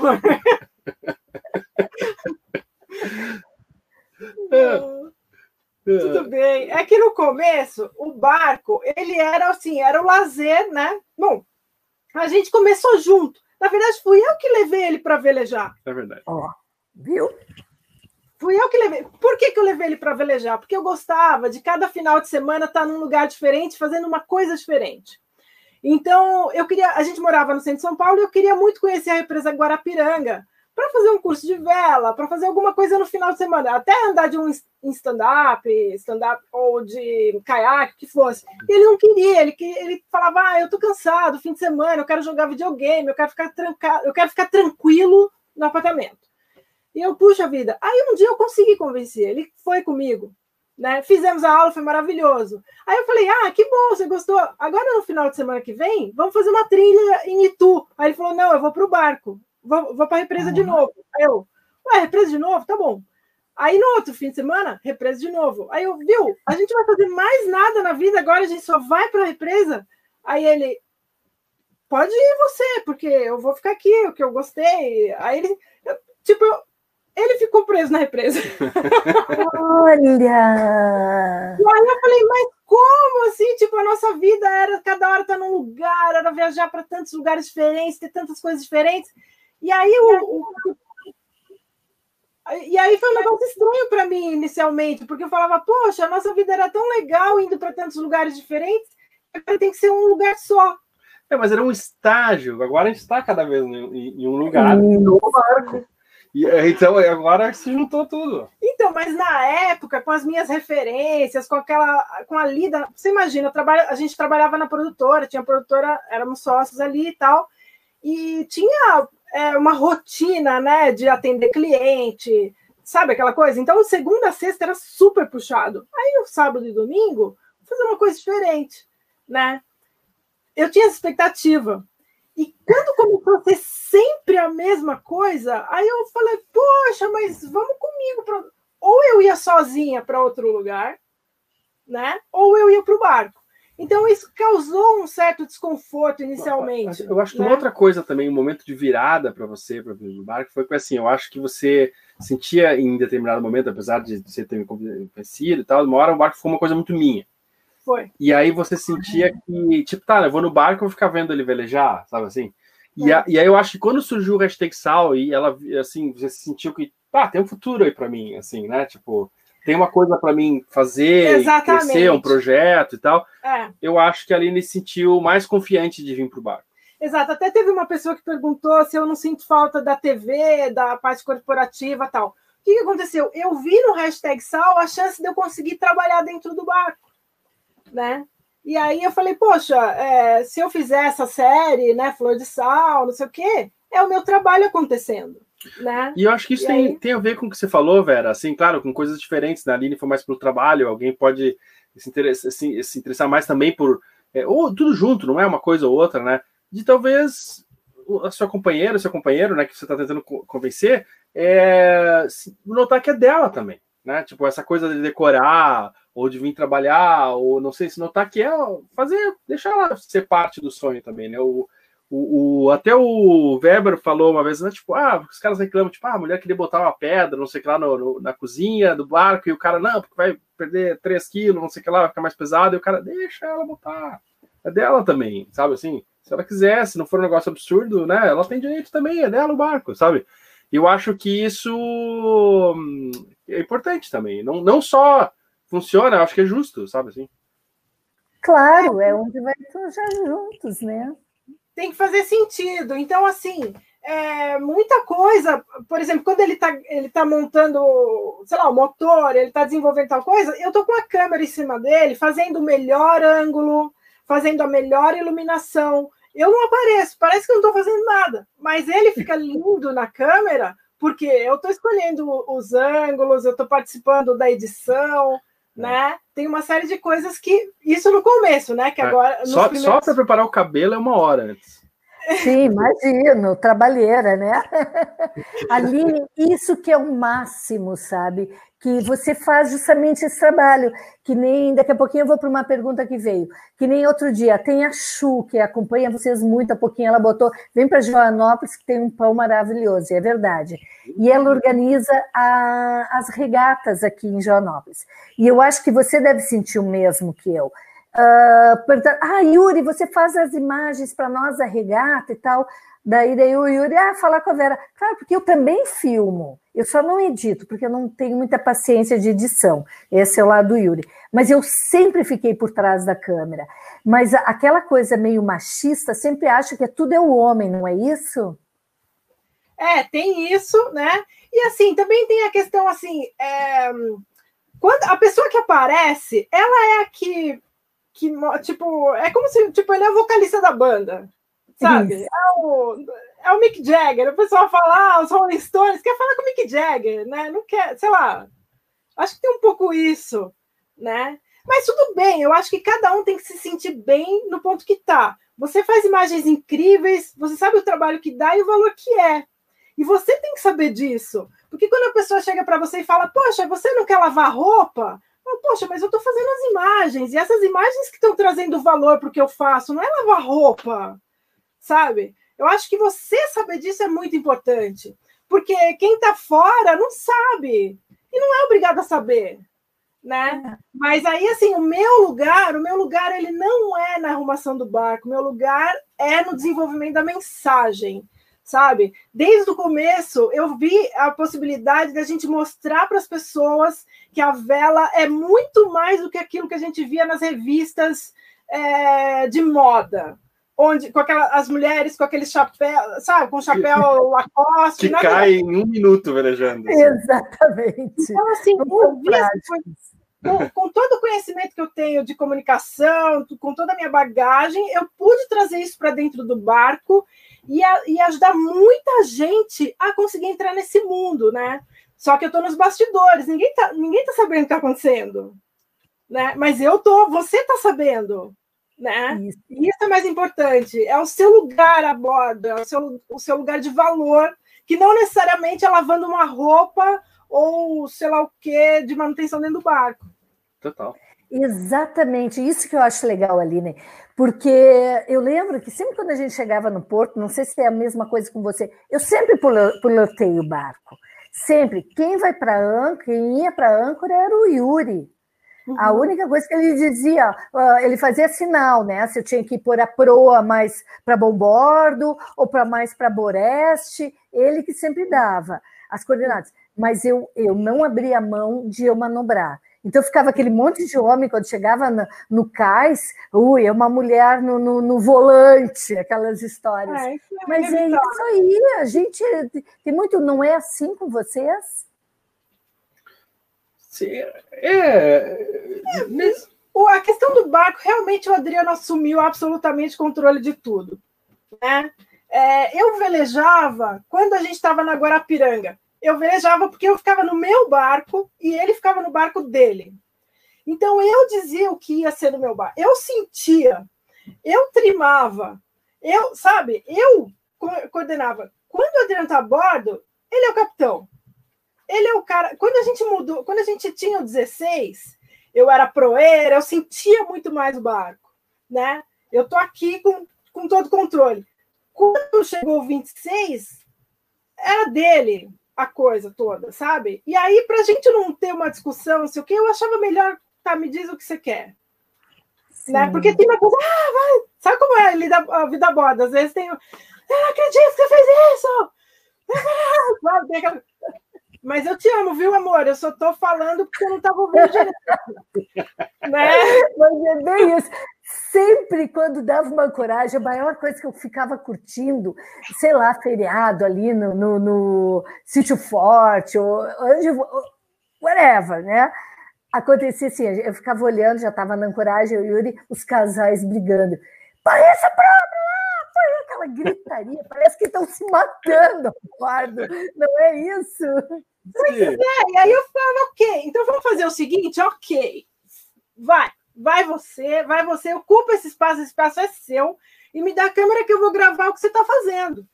Tudo bem. É que no começo, o barco, ele era assim, era o lazer, né? Bom, a gente começou junto. Na verdade, fui eu que levei ele para velejar. É verdade. Ó, viu? Fui eu que levei. Por que, que eu levei ele para velejar? Porque eu gostava de cada final de semana estar num lugar diferente, fazendo uma coisa diferente. Então, eu queria. A gente morava no centro de São Paulo e eu queria muito conhecer a represa Guarapiranga para fazer um curso de vela, para fazer alguma coisa no final de semana, até andar de um stand-up, stand-up ou de caiaque, que fosse. E ele não queria, ele, ele falava, ah, eu tô cansado, fim de semana, eu quero jogar videogame, eu quero ficar trancado, eu quero ficar tranquilo no apartamento. E eu, puxa vida, aí um dia eu consegui convencer, ele foi comigo, né? Fizemos a aula, foi maravilhoso. Aí eu falei, ah, que bom, você gostou. Agora no final de semana que vem, vamos fazer uma trilha em Itu. Aí ele falou, não, eu vou pro barco. Vou, vou para a represa de novo. Aí eu, ué, represa de novo? Tá bom. Aí no outro fim de semana, represa de novo. Aí eu, viu, a gente vai fazer mais nada na vida agora, a gente só vai para a represa? Aí ele, pode ir você, porque eu vou ficar aqui, o que eu gostei. Aí ele, eu, tipo, ele ficou preso na represa. Olha! E aí eu falei, mas como assim? Tipo, a nossa vida era, cada hora tá num lugar, era viajar para tantos lugares diferentes, ter tantas coisas diferentes. E aí, o, o... e aí foi um negócio estranho para mim inicialmente, porque eu falava, poxa, a nossa vida era tão legal indo para tantos lugares diferentes, agora tem que ser um lugar só. É, mas era um estágio, agora a gente está cada vez em, em um lugar, no barco. E, então, agora se juntou tudo. Então, mas na época, com as minhas referências, com aquela, com a lida, você imagina, eu trabalho, a gente trabalhava na produtora, tinha produtora, éramos sócios ali e tal, e tinha é, uma rotina, né, de atender cliente, sabe aquela coisa? Então, segunda a sexta era super puxado. Aí, o sábado e domingo, fazer uma coisa diferente, né? Eu tinha essa expectativa. E quando começou a ser sempre a mesma coisa, aí eu falei, poxa, mas vamos comigo. Pra... Ou eu ia sozinha para outro lugar, né? Ou eu ia para o barco. Então, isso causou um certo desconforto inicialmente. Eu acho que né? uma outra coisa também, um momento de virada para você, para o barco, foi que assim, eu acho que você sentia em determinado momento, apesar de você ter me conhecido e tal, uma hora o barco foi uma coisa muito minha. Foi. E aí você sentia que, tipo, tá, eu vou no barco, eu vou ficar vendo ele velejar, sabe assim? E, é. a, e aí eu acho que quando surgiu o hashtag Sal, e ela, assim, você sentiu que, ah, tem um futuro aí para mim, assim, né? Tipo, tem uma coisa para mim fazer, Exatamente. crescer, um projeto e tal. É. Eu acho que a Aline se sentiu mais confiante de vir pro barco. Exato. Até teve uma pessoa que perguntou se eu não sinto falta da T V, da parte corporativa e tal. O que, que aconteceu? Eu vi no hashtag Sal a chance de eu conseguir trabalhar dentro do barco, né? E aí eu falei, poxa, é, se eu fizer essa série, né, Flor de Sal, não sei o quê, é o meu trabalho acontecendo. Né? E eu acho que isso tem, aí... tem a ver com o que você falou, Vera, assim, claro, com coisas diferentes, né? A Aline foi mais pelo trabalho, alguém pode se interessar, se, se interessar mais também por, é, ou tudo junto, não é uma coisa ou outra, né? De talvez a sua companheira, o seu companheiro, né, que você está tentando convencer, é, notar que é dela também, né? Tipo, essa coisa de decorar, ou de vir trabalhar, ou não sei, se notar que é fazer, deixar ela ser parte do sonho também, né? O, O, o, até o Weber falou uma vez, né, tipo, ah, os caras reclamam, tipo, ah, a mulher queria botar uma pedra, não sei o que lá, no, no, na cozinha do barco, e o cara, não, porque vai perder três quilos, não sei o que lá, vai ficar mais pesado, e o cara, deixa ela botar, é dela também, sabe, assim, se ela quiser, se não for um negócio absurdo, né, ela tem direito também, é dela o barco, sabe, e eu acho que isso é importante também, não, não só funciona, eu acho que é justo, sabe, assim. Claro, é onde vai já juntos, né? Tem que fazer sentido. Então, assim, é, muita coisa, por exemplo, quando ele está ele tá montando, sei lá, o motor, ele está desenvolvendo tal coisa, eu estou com a câmera em cima dele, fazendo o melhor ângulo, fazendo a melhor iluminação. Eu não apareço, parece que eu não estou fazendo nada, mas ele fica lindo na câmera, porque eu estou escolhendo os ângulos, eu estou participando da edição, né? Tem uma série de coisas que... Isso no começo, né? Que agora, é. Só, primeiros... só para preparar o cabelo é uma hora antes. Sim, imagino, trabalheira, né? Aline, isso que é o máximo, sabe? Que você faz justamente esse trabalho, que nem, daqui a pouquinho eu vou para uma pergunta que veio, que nem outro dia, tem a Chu, que acompanha vocês muito, há pouquinho ela botou, vem para Joanópolis, que tem um pão maravilhoso, e é verdade, e ela organiza a, as regatas aqui em Joanópolis, e eu acho que você deve sentir o mesmo que eu. Uh, ah, Yuri, você faz as imagens para nós da regata e tal. Daí, daí o Yuri, ah, falar com a Vera. Claro, porque eu também filmo. Eu só não edito, porque eu não tenho muita paciência de edição. Esse é o lado do Yuri. Mas eu sempre fiquei por trás da câmera. Mas aquela coisa meio machista, sempre acho que tudo é o homem, não é isso? É, tem isso, né? E assim, também tem a questão assim, é... quando a pessoa que aparece, ela é a que que, tipo, é como se, tipo, ele é o vocalista da banda, sabe? É o, é o Mick Jagger. O pessoal fala, ah, os Rolling Stones, quer falar com o Mick Jagger, né? Não quer, sei lá. Acho que tem um pouco isso, né? Mas tudo bem, eu acho que cada um tem que se sentir bem no ponto que tá. Você faz imagens incríveis, você sabe o trabalho que dá e o valor que é. E você tem que saber disso. Porque quando a pessoa chega para você e fala, poxa, você não quer lavar roupa? Poxa, mas eu estou fazendo as imagens, e essas imagens que estão trazendo valor para o que eu faço, não é lavar roupa, sabe? Eu acho que você saber disso é muito importante, porque quem está fora não sabe, e não é obrigado a saber, né? É. Mas aí, assim, o meu lugar, o meu lugar, ele não é na arrumação do barco, o meu lugar é no desenvolvimento da mensagem, sabe? Desde o começo, eu vi a possibilidade da gente mostrar para as pessoas que a vela é muito mais do que aquilo que a gente via nas revistas é, de moda, onde com aquela, as mulheres com aquele chapéu, sabe, com chapéu Lacoste. Que cai em um minuto velejando. Assim. Exatamente. Então, assim, eu vi, com, com todo o conhecimento que eu tenho de comunicação, com toda a minha bagagem, eu pude trazer isso para dentro do barco e, a, e ajudar muita gente a conseguir entrar nesse mundo, né? Só que eu estou nos bastidores, ninguém está ninguém tá sabendo o que está acontecendo, né? Mas eu tô, você está sabendo, né? Isso. E isso é mais importante, é o seu lugar a bordo, é o seu, o seu lugar de valor, que não necessariamente é lavando uma roupa ou sei lá o que de manutenção dentro do barco. Total. Exatamente, isso que eu acho legal, Aline, porque eu lembro que sempre quando a gente chegava no porto, não sei se é a mesma coisa com você, eu sempre piloteio o barco, sempre. Quem vai para âncora, quem ia para âncora era o Yuri. Uhum. A única coisa que ele dizia, ele fazia sinal, né? Se eu tinha que pôr a proa mais para bombordo ou para mais para boreste, ele que sempre dava as coordenadas. Mas eu, eu não abria mão de eu manobrar. Então ficava aquele monte de homem, quando chegava no, no cais, ui, é uma mulher no, no, no volante, aquelas histórias. É, é Mas é isso aí, a gente tem muito, não é assim com vocês? Sim, é... é... A questão do barco, realmente o Adriano assumiu absolutamente controle de tudo, né? É, eu velejava quando a gente estava na Guarapiranga. Eu velejava porque eu ficava no meu barco e ele ficava no barco dele. Então, eu dizia o que ia ser no meu barco. Eu sentia, eu trimava, eu, sabe, eu coordenava. Quando o Adriano está a bordo, ele é o capitão. Ele é o cara... Quando a gente mudou, quando a gente tinha o dezesseis, eu era proeira, eu sentia muito mais o barco, né? Eu tô aqui com, com todo o controle. Quando chegou o vinte e seis, era dele a coisa toda, sabe? E aí, para a gente não ter uma discussão, não sei o quê, eu achava melhor, tá, me diz o que você quer. Né? Porque tem uma coisa, ah, vai, sabe como é ali da, a vida borda? Às vezes tem, eu não acredito que você fez isso! Sabe, tem aquela... Mas eu te amo, viu, amor? Eu só tô falando porque eu não estava ouvindo direito. Né? Mas é bem isso. Sempre quando dava uma coragem, a maior coisa que eu ficava curtindo, sei lá, feriado ali no, no, no Sítio Forte, ou onde, whatever, né? Acontecia assim, eu ficava olhando, já estava na ancoragem, eu e o Yuri, os casais brigando. Parece próprio lá! Foi aquela gritaria, parece que estão se matando ao bordo, não é isso? Pois é, e aí eu falava, ok, então vamos fazer o seguinte, ok, vai, vai você, vai você, ocupa esse espaço, esse espaço é seu, e me dá a câmera que eu vou gravar o que você está fazendo,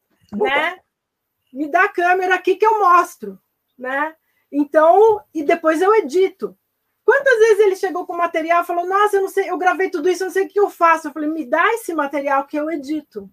né? Me dá a câmera aqui que eu mostro, né? Então, e depois eu edito. Quantas vezes ele chegou com material e falou, nossa, eu não sei, eu gravei tudo isso, eu não sei o que eu faço. Eu falei, me dá esse material que eu edito.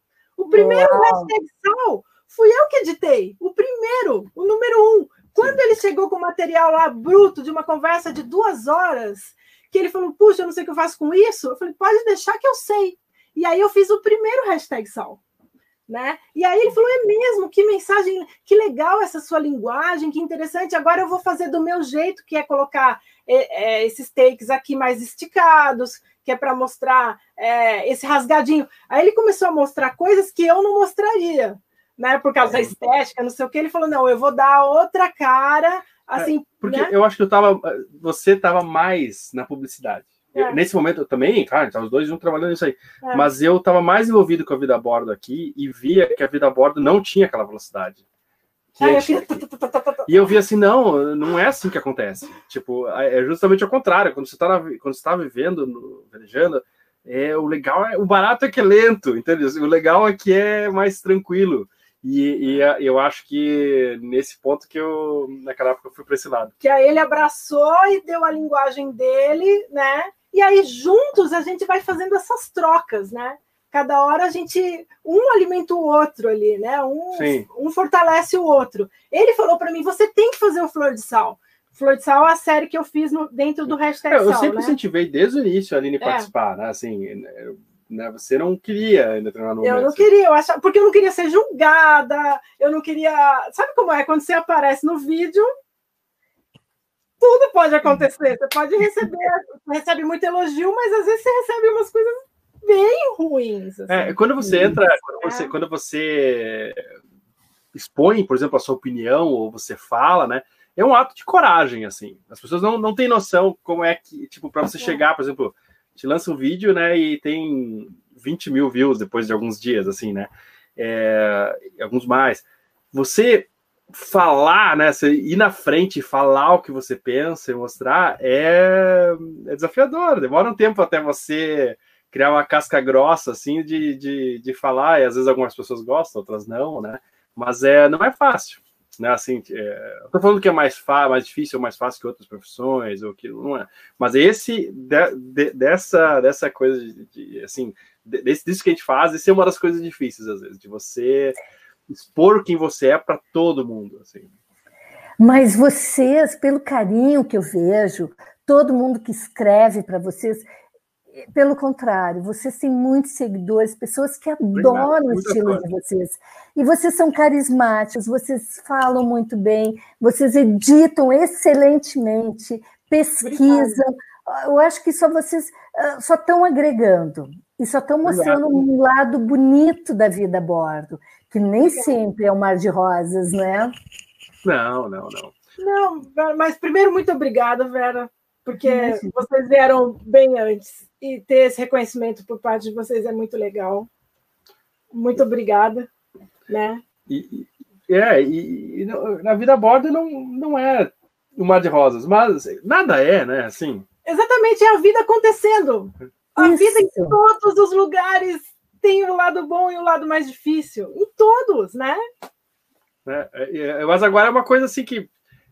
O primeiro hashtag Sal fui eu que editei. O primeiro, o número um. Quando Sim. ele chegou com o material lá bruto de uma conversa de duas horas, que ele falou, puxa, eu não sei o que eu faço com isso, eu falei, pode deixar que eu sei. E aí eu fiz o primeiro hashtag Sal. Né? E aí ele falou, é mesmo, que mensagem, que legal essa sua linguagem, que interessante, agora eu vou fazer do meu jeito, que é colocar é, é, esses takes aqui mais esticados, que é para mostrar é, esse rasgadinho. Aí ele começou a mostrar coisas que eu não mostraria, né? Por causa da estética, não sei o que, ele falou, não, eu vou dar outra cara, assim... É, porque né? eu acho que eu tava, você estava mais na publicidade. Eu, é. Nesse momento eu também, claro, tá, os dois juntos trabalhando nisso aí. É. Mas eu estava mais envolvido com a vida a bordo aqui e via que a vida a bordo não tinha aquela velocidade. Que ah, gente... eu... E eu vi assim, não, não é assim que acontece. Tipo, é justamente ao contrário. Quando você está quando você tá vivendo, no, velejando, é, o legal é o barato é que é lento, entendeu? O legal é que é mais tranquilo. E, e eu acho que nesse ponto que eu, naquela época, eu fui para esse lado. Que aí ele abraçou e deu a linguagem dele, né? E aí, juntos, a gente vai fazendo essas trocas, né? Cada hora a gente... Um alimenta o outro ali, né? Um, um fortalece o outro. Ele falou para mim, você tem que fazer o Flor de Sal. Flor de Sal é a série que eu fiz no, dentro do hashtag é, eu Sal, sempre né? incentivei desde o início a Aline é. participar, né? Assim, né? Você não queria ainda treinar no Eu momento. não queria, eu achava, porque eu não queria ser julgada, eu não queria... Sabe como é? Quando você aparece no vídeo... Tudo pode acontecer. Você pode receber, recebe muito elogio, mas às vezes você recebe umas coisas bem ruins. Assim. É, quando você entra, quando você, é. quando você expõe, por exemplo, a sua opinião, ou você fala, né? É um ato de coragem, assim. As pessoas não, não têm noção como é que, tipo, para você é. chegar, por exemplo, te lança um vídeo, né? E tem vinte mil views depois de alguns dias, assim, né? É, alguns mais. Você falar, né? Você ir na frente e falar o que você pensa e mostrar é, é desafiador. Demora um tempo até você criar uma casca grossa, assim, de, de, de falar. E às vezes algumas pessoas gostam, outras não, né? Mas é, não é fácil, né? Assim, é, eu tô falando que é mais, fa mais difícil ou mais fácil que outras profissões, ou que não é. Mas esse, de, de, dessa, dessa coisa de, de assim, desse, disso que a gente faz, isso é uma das coisas difíceis, às vezes, de você expor quem você é para todo mundo, assim. Mas vocês, pelo carinho que eu vejo, todo mundo que escreve para vocês, pelo contrário, vocês têm muitos seguidores, pessoas que adoram o estilo de vocês. E vocês são carismáticos, vocês falam muito bem, vocês editam excelentemente, pesquisam. Obrigada. Eu acho que só vocês só estão agregando e só estão mostrando Obrigado. um lado bonito da vida a bordo, que nem Obrigada. sempre é um mar de rosas, né? Não, não, não. Não, mas primeiro, muito obrigada, Vera, porque Sim. vocês vieram bem antes e ter esse reconhecimento por parte de vocês é muito legal. muito obrigada, né? E, é, e, e na vida a bordo não, não é um mar de rosas, mas nada é, né, assim. Exatamente, é a vida acontecendo. A Isso. vida em todos os lugares tem o lado bom e o lado mais difícil, em todos, né? É, é, mas agora é uma coisa assim que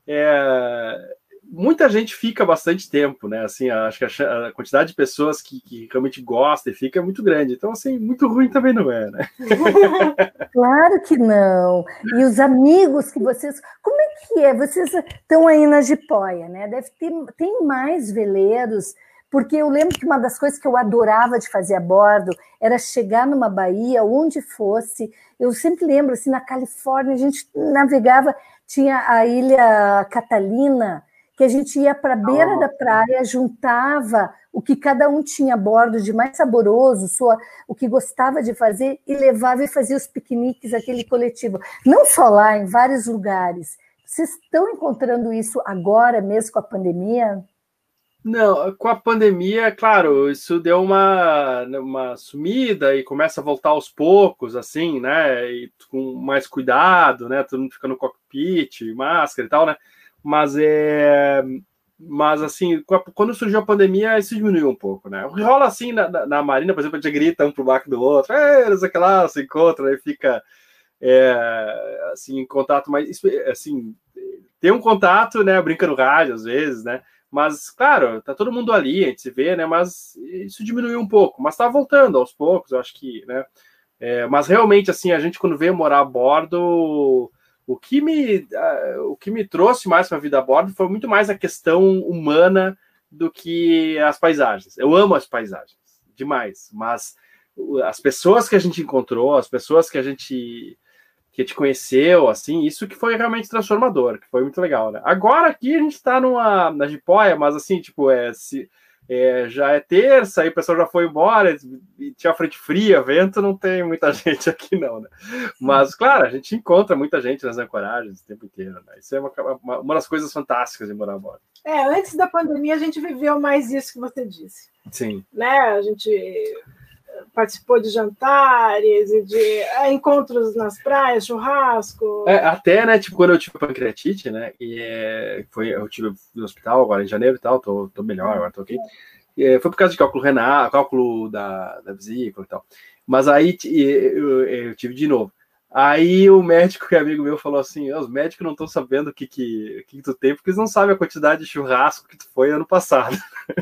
é, muita gente fica bastante tempo, né? Assim, acho que a, a quantidade de pessoas que, que realmente gosta e fica é muito grande. Então, assim, muito ruim também não é, né? Claro que não. E os amigos que vocês... Como é que é? Vocês estão aí na Jipoia, né? Deve ter... Tem mais veleiros... Porque eu lembro que uma das coisas que eu adorava de fazer a bordo era chegar numa baía, onde fosse. Eu sempre lembro, assim, na Califórnia, a gente navegava, tinha a Ilha Catalina, que a gente ia para a beira oh. da praia, juntava o que cada um tinha a bordo de mais saboroso, sua, o que gostava de fazer, e levava e fazia os piqueniques, aquele coletivo. Não só lá, em vários lugares. Vocês estão encontrando isso agora, mesmo com a pandemia? Não, com a pandemia, claro, isso deu uma, uma sumida e começa a voltar aos poucos, assim, né? E com mais cuidado, né? Todo mundo fica no cockpit, máscara e tal, né? Mas é. Mas assim, quando surgiu a pandemia, isso diminuiu um pouco, né? O que rola assim na, na, na Marina, por exemplo, a gente grita um pro baco do outro, não sei o que lá, se encontra, aí fica é, assim, em contato, mas assim, tem um contato, né? Brinca no rádio às vezes, né? Mas, claro, tá todo mundo ali, a gente se vê, né? Mas isso diminuiu um pouco, mas tá voltando aos poucos, eu acho que, né? É, mas realmente, assim, a gente quando veio morar a bordo, o que me, uh, o que me trouxe mais para a vida a bordo foi muito mais a questão humana do que as paisagens. Eu amo as paisagens, demais, mas as pessoas que a gente encontrou, as pessoas que a gente que te conheceu, assim, isso que foi realmente transformador, que foi muito legal, né? Agora aqui a gente está numa na Jipoia, mas assim, tipo, é, se, é, já é terça, aí o pessoal já foi embora, e tinha frente fria, vento, não tem muita gente aqui não, né? Mas, claro, a gente encontra muita gente nas ancoragens o tempo inteiro, né? Isso é uma, uma, uma das coisas fantásticas de morar a bordo. É, antes da pandemia a gente viveu mais isso que você disse. Sim. Né? A gente participou de jantares e de é, encontros nas praias, churrasco. É, até, né, tipo, quando eu tive pancreatite, né, e é, foi, eu tive no hospital agora em janeiro e tal, tô, tô melhor, agora tô ok. E, foi por causa de cálculo renal, cálculo da, da vesícula e tal. Mas aí eu, eu tive de novo. Aí o médico, que é amigo meu, falou assim, os médicos não estão sabendo o que, que, que tu tem, porque eles não sabem a quantidade de churrasco que tu foi ano passado.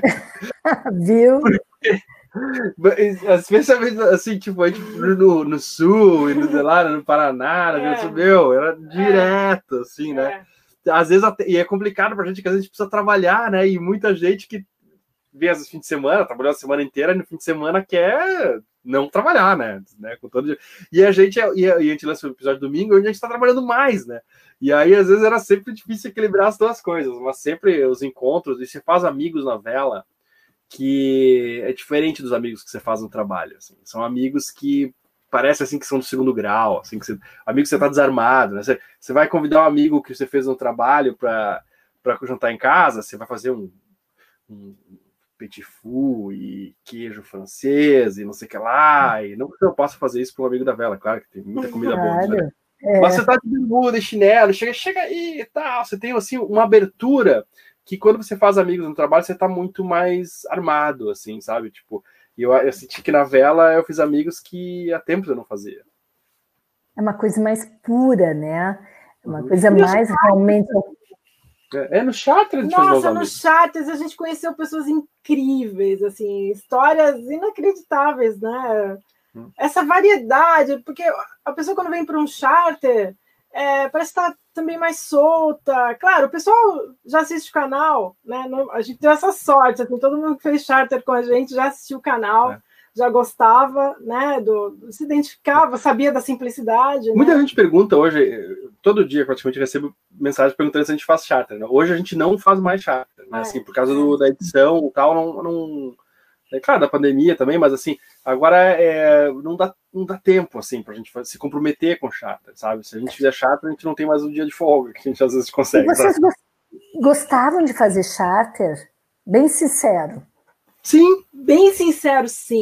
Viu? Porque, especialmente assim, tipo, a gente no, no sul, e no, lá no Paraná, no é. meu, era direto, assim, né? É. Às vezes, até, e é complicado pra gente, que às vezes a gente precisa trabalhar, né? E muita gente que vem às vezes fim de semana, trabalhou a semana inteira, e no fim de semana quer não trabalhar, né? né? Com todo dia. E a gente, e a, e a gente lança o episódio domingo, onde a gente tá trabalhando mais, né? E aí, às vezes, era sempre difícil equilibrar as duas coisas, mas sempre os encontros, e você faz amigos na vela, que é diferente dos amigos que você faz no trabalho, assim. São amigos que parece assim que são do segundo grau, assim, que você, amigo que você tá desarmado, né? Você, você vai convidar um amigo que você fez no trabalho para para jantar em casa, você vai fazer um, um petit four e queijo francês e não sei o que lá, e não que eu possa fazer isso para um amigo da vela, claro que tem muita comida claro. boa, né? É. Mas você tá de bermuda e chinelo, chega, chega aí e tal, você tem assim uma abertura que quando você faz amigos no trabalho, você tá muito mais armado, assim, sabe? Tipo, eu, eu senti que na vela eu fiz amigos que há tempos eu não fazia. É uma coisa mais pura, né? É uma uhum. coisa mais realmente... É, é no charter a gente Nossa, fez no amigos. charter a gente conheceu pessoas incríveis, assim, histórias inacreditáveis, né? Hum. Essa variedade, porque a pessoa quando vem para um charter... É, parece estar também mais solta. Claro, o pessoal já assiste o canal, né? A gente tem essa sorte, assim, todo mundo que fez charter com a gente já assistiu o canal, é. já gostava, né? Do, se identificava, sabia da simplicidade. Muita né? gente pergunta hoje, todo dia praticamente recebo mensagem perguntando se a gente faz charter. Né? Hoje a gente não faz mais charter, né? É. Assim, por causa do, da edição e tal, não, não... É claro, da pandemia também, mas assim, agora é, não, dá, não dá tempo, assim, pra gente se comprometer com charter, sabe? Se a gente fizer charter, a gente não tem mais um dia de folga, que a gente às vezes consegue. E vocês sabe? gostavam de fazer charter? Bem sincero. Sim. Bem sincero, sim.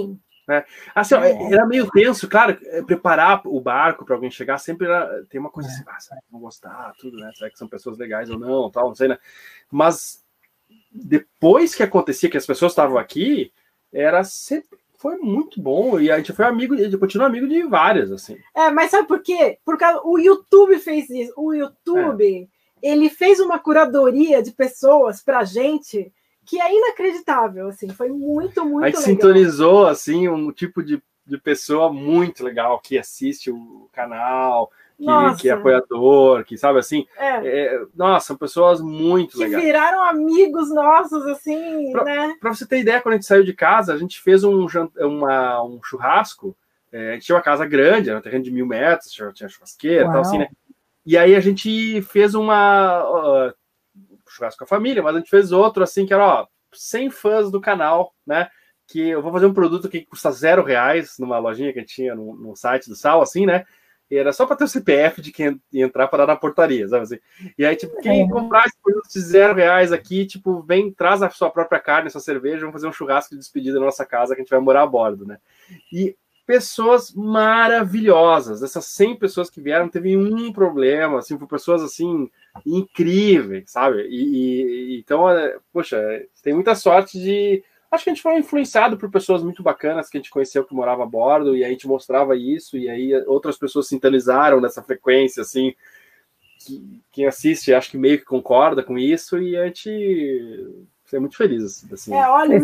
Né? Assim, ó, era meio tenso, claro, preparar o barco para alguém chegar sempre era, tem uma coisa assim, ah, será que vão gostar, tudo, né? Será que são pessoas legais ou não, tal, não sei, né? Mas depois que acontecia, que as pessoas estavam aqui, era sempre, foi muito bom, e a gente foi amigo, a gente continua amigo de várias, assim. É, mas sabe por quê? Porque o YouTube fez isso, o YouTube, é. ele fez uma curadoria de pessoas pra gente que é inacreditável, assim, foi muito, muito legal. A gente legal. sintonizou, assim, um tipo de, de pessoa muito legal, que assiste o canal, que, que é apoiador, que sabe, assim, é. É, nossa, são pessoas muito que legais. Que viraram amigos nossos, assim, pra, né? Pra você ter ideia, quando a gente saiu de casa, a gente fez um, uma, um churrasco, é, a gente tinha uma casa grande, era um terreno de mil metros, tinha churrasqueira e tal, assim, né? E aí a gente fez uma... Uh, churrasco com a família, mas a gente fez outro assim, que era, ó, cem fãs do canal, né, que eu vou fazer um produto que custa zero reais numa lojinha que a gente tinha no, no site do Sal, assim, né, e era só para ter o C P F de quem ia entrar para dar na portaria, sabe assim, e aí, tipo, quem comprar esse produto de zero reais aqui, tipo, vem, traz a sua própria carne, a sua cerveja, vamos fazer um churrasco de despedida na nossa casa, que a gente vai morar a bordo, né, e pessoas maravilhosas, essas cem pessoas que vieram, não teve um problema, assim, por pessoas, assim, incríveis, sabe, e, e então, poxa, tem muita sorte de, acho que a gente foi influenciado por pessoas muito bacanas que a gente conheceu que morava a bordo, e a gente mostrava isso, e aí outras pessoas sintonizaram nessa frequência, assim, que, quem assiste, acho que meio que concorda com isso, e a gente é muito feliz, assim. É, olha,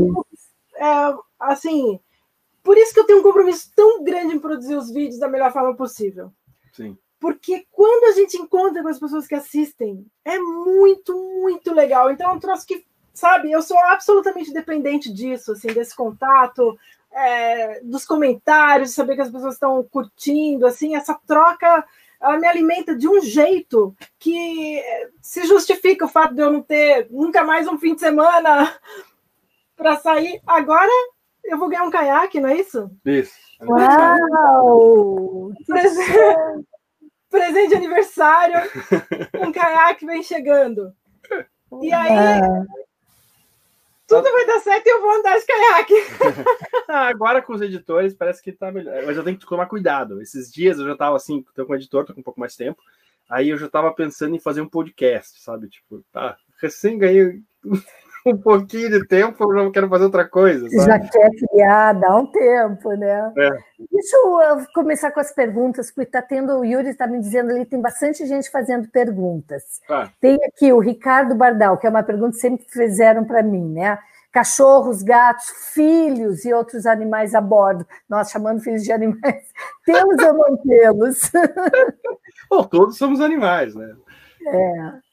é, assim... Por isso que eu tenho um compromisso tão grande em produzir os vídeos da melhor forma possível. Sim. Porque quando a gente encontra com as pessoas que assistem, é muito, muito legal. Então é um troço que, sabe, eu sou absolutamente dependente disso, assim, desse contato, é, dos comentários, de saber que as pessoas estão curtindo, assim, essa troca, ela me alimenta de um jeito que se justifica o fato de eu não ter nunca mais um fim de semana para sair. Agora... eu vou ganhar um caiaque, não é isso? Isso. Uau! Presente, presente de aniversário, um caiaque vem chegando. E aí, ah. tudo vai dar certo e eu vou andar de caiaque. Ah, agora com os editores parece que tá melhor. Mas eu tenho que tomar cuidado. Esses dias eu já tava assim, tô com o editor, tô com um pouco mais de tempo. Aí eu já tava pensando em fazer um podcast, sabe? Tipo, tá, recém ganhei... um pouquinho de tempo, eu não quero fazer outra coisa, sabe? Já quer criar, dá um tempo, né? É. Deixa eu começar com as perguntas, porque está tendo, o Yuri está me dizendo ali, tem bastante gente fazendo perguntas. Ah. Tem aqui o Ricardo Bardal, que é uma pergunta que sempre fizeram para mim, né? Cachorros, gatos, filhos e outros animais a bordo. Nós chamando filhos de animais. Temos ou não temos? Bom, todos somos animais, né? É.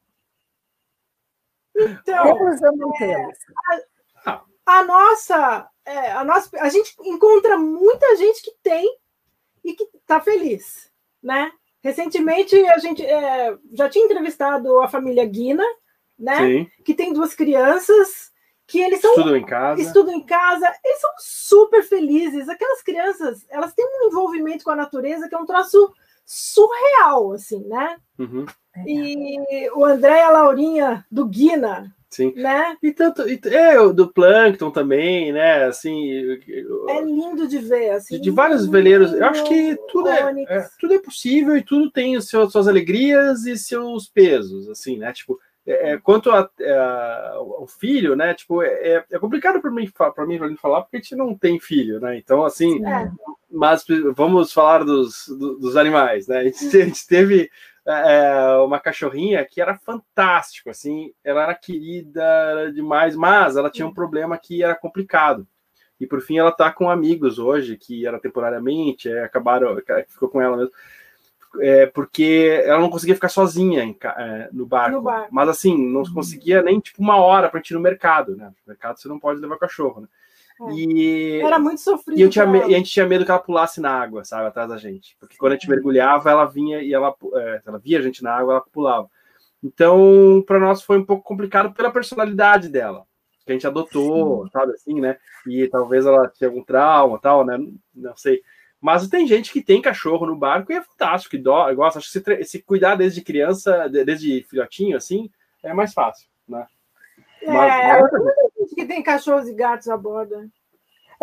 Então, temos ou não temos? A, a nossa, é, a nossa, a gente encontra muita gente que tem e que está feliz, né? Recentemente a gente é, já tinha entrevistado a família Guina, né? Sim. Que tem duas crianças que eles são estudam em casa, estudam em casa, eles são super felizes. Aquelas crianças, elas têm um envolvimento com a natureza que é um troço surreal, assim, né? Uhum. E o André e a Laurinha do Guina, sim, né? E tanto e, é, o do Plâncton também, né? Assim, é lindo de ver, assim, de, de vários veleiros. Eu acho que tudo é, é, tudo é possível e tudo tem os seus, suas alegrias e seus pesos, assim, né? Tipo, é, quanto a, a, ao filho, né? Tipo, é, é complicado para mim, para mim, mim falar porque a gente não tem filho, né? Então, assim, é. Mas vamos falar dos, dos animais, né? A gente, a gente teve é, uma cachorrinha que era fantástico, assim, ela era querida era demais, mas ela tinha um problema que era complicado. E por fim ela tá com amigos hoje, que era temporariamente, é, acabaram, ficou com ela mesmo, é, porque ela não conseguia ficar sozinha em, é, no, barco. no barco. Mas assim, não uhum. conseguia nem tipo uma hora para ir no mercado, né? No mercado você não pode levar cachorro, né? É. E era muito sofrido. E, eu tinha, e a gente tinha medo que ela pulasse na água, sabe, atrás da gente. Porque quando a gente mergulhava, ela vinha e ela, é, ela via a gente na água, ela pulava. Então, para nós foi um pouco complicado pela personalidade dela, que a gente adotou, Sim. sabe, assim, né? E talvez ela tinha algum trauma, tal, né? Não sei. Mas tem gente que tem cachorro no barco e é fantástico, que dó, gosta. Acho que se, se cuidar desde criança, desde filhotinho, assim, é mais fácil, né? É, mas, mas... que tem cachorros e gatos a bordo.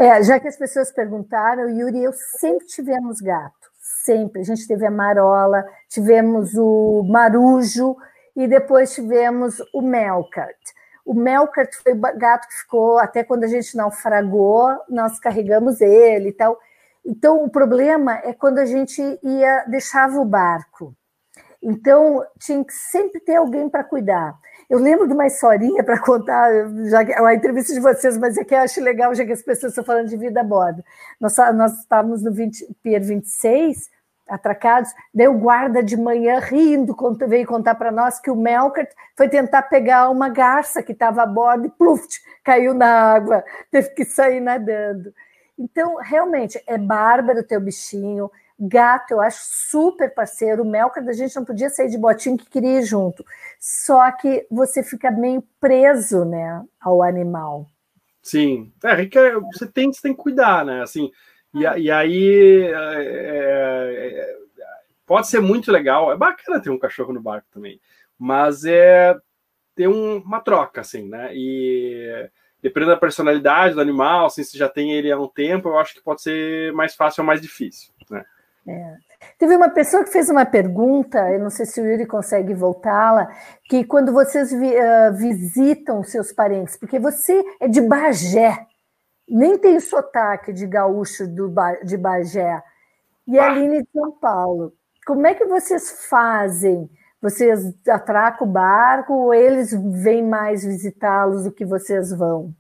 É, já que as pessoas perguntaram, Yuri e eu sempre tivemos gato, sempre. A gente teve a Marola, tivemos o Marujo e depois tivemos o Melkart. O Melkart foi o gato que ficou, até quando a gente naufragou, nós carregamos ele e tal. Então, o problema é quando a gente ia, deixava o barco. Então, tinha que sempre ter alguém para cuidar. Eu lembro de uma historinha para contar, já que é uma entrevista de vocês, mas é que eu acho legal, já que as pessoas estão falando de vida a bordo. Nós, nós estávamos no Pier vinte e seis, atracados, daí o guarda de manhã rindo, veio contar para nós que o Melkart foi tentar pegar uma garça que estava a bordo e pluf, caiu na água, teve que sair nadando. Então, realmente, é bárbaro o teu bichinho. Gato, eu acho super parceiro. O Melkart, a gente não podia sair de botinho que queria ir junto. Só que você fica meio preso, né, ao animal. Sim. É, Rica, você tem, você tem que cuidar, né? Assim, e, e aí é, é, pode ser muito legal. É bacana ter um cachorro no barco também. Mas é ter um, uma troca, assim, né? E dependendo da personalidade do animal, assim, se já tem ele há um tempo, eu acho que pode ser mais fácil ou mais difícil, né? É. Teve uma pessoa que fez uma pergunta, eu não sei se o Yuri consegue voltá-la, que quando vocês vi, uh, visitam seus parentes, porque você é de Bagé, nem tem sotaque de gaúcho do, de Bagé, e a Aline de São Paulo. Como é que vocês fazem? Vocês atracam o barco ou eles vêm mais visitá-los do que vocês vão?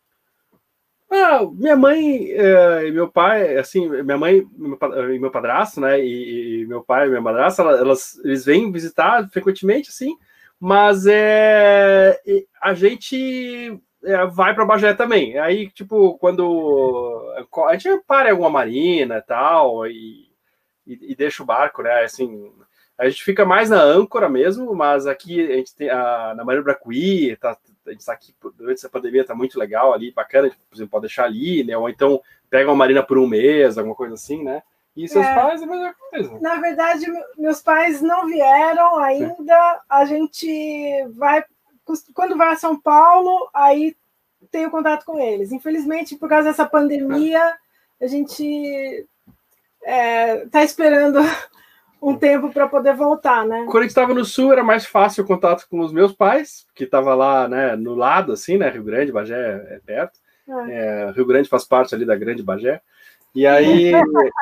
Ah, minha mãe uh, e meu pai, assim, minha mãe e meu padrasto, né, e, e meu pai e minha madrasta, elas, eles vêm visitar frequentemente, assim, mas é, a gente é, vai para Bagé também. Aí, tipo, quando a gente para em alguma marina e tal, e, e, e deixa o barco, né, assim, a gente fica mais na âncora mesmo, mas aqui a gente tem a, na Marina Bracuí, tá, a gente está aqui durante essa pandemia, tá muito legal ali, bacana, por exemplo, pode deixar ali, né? Ou então pega uma marina por um mês, alguma coisa assim, né? E seus é, pais é a mesma coisa. Na verdade, meus pais não vieram ainda. Sim. A gente vai, quando vai a São Paulo, aí tem o contato com eles. Infelizmente, por causa dessa pandemia, é. a gente é, tá esperando um tempo para poder voltar, né? Quando a gente estava no sul, era mais fácil o contato com os meus pais, que estava lá, né, no lado, assim, né, Rio Grande, Bagé é perto. É. É, Rio Grande faz parte ali da Grande Bagé. E aí...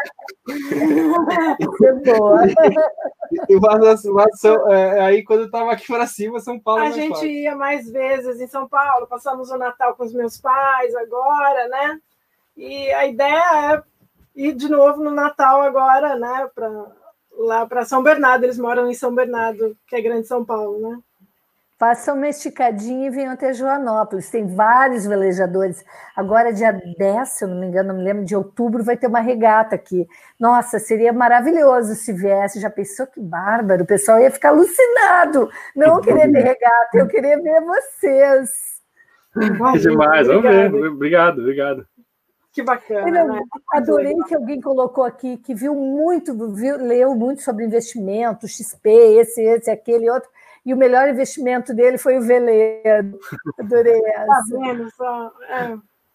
boa. mas, mas, é, aí, quando eu estava aqui para cima, São Paulo... A gente fácil. Ia mais vezes em São Paulo, passamos o Natal com os meus pais agora, né? E a ideia é ir de novo no Natal agora, né, para... lá para São Bernardo, eles moram em São Bernardo, que é Grande São Paulo, né? Façam uma esticadinha e venham até Joanópolis, tem vários velejadores. Agora, dia dez, se eu não me engano, não me lembro, de outubro, vai ter uma regata aqui. Nossa, seria maravilhoso se viesse. Já pensou que bárbaro? O pessoal ia ficar alucinado. Não querer ter regata, eu queria ver vocês. Que demais, vamos ver. Obrigado, obrigado. Que bacana, eu, né? Adorei que alguém colocou aqui, que viu muito, viu, leu muito sobre investimento, X P, esse, esse, aquele, outro, e o melhor investimento dele foi o veleiro. Adorei essa. Tá vendo só? É.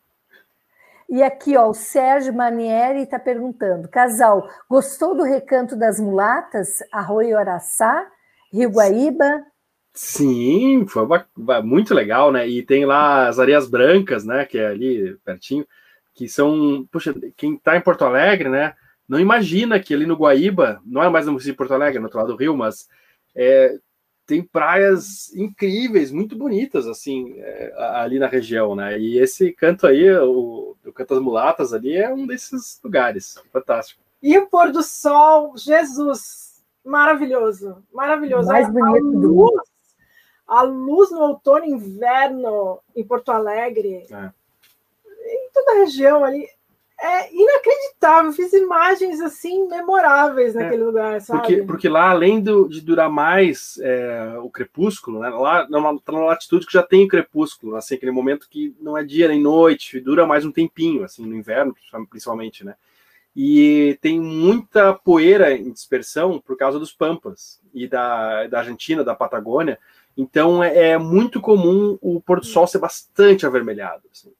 E aqui, ó, o Sérgio Manieri está perguntando, casal, gostou do Recanto das Mulatas, Arroio Araçá, Rio Guaíba? Sim, foi muito legal, né? E tem lá as Areias Brancas, né, que é ali pertinho, que são, puxa, quem está em Porto Alegre, né, não imagina que ali no Guaíba, não é mais no município de Porto Alegre, no outro lado do rio, mas é, tem praias incríveis, muito bonitas, assim, é, ali na região, né, e esse canto aí, o, o Canto das Mulatas ali, é um desses lugares, fantástico. E o pôr do sol, Jesus, maravilhoso, maravilhoso. Mais bonito do mundo. A luz no outono e inverno em Porto Alegre... É. Em toda a região ali, é inacreditável. Eu fiz imagens assim memoráveis naquele é, lugar, sabe? Porque, porque lá, além do, de durar mais é, o crepúsculo, né? Lá está na latitude que já tem o crepúsculo, assim, aquele momento que não é dia nem noite, dura mais um tempinho, assim, no inverno, principalmente, né? E tem muita poeira em dispersão por causa dos pampas e da, da Argentina, da Patagônia. Então é, é muito comum o pôr do sol ser bastante avermelhado, assim.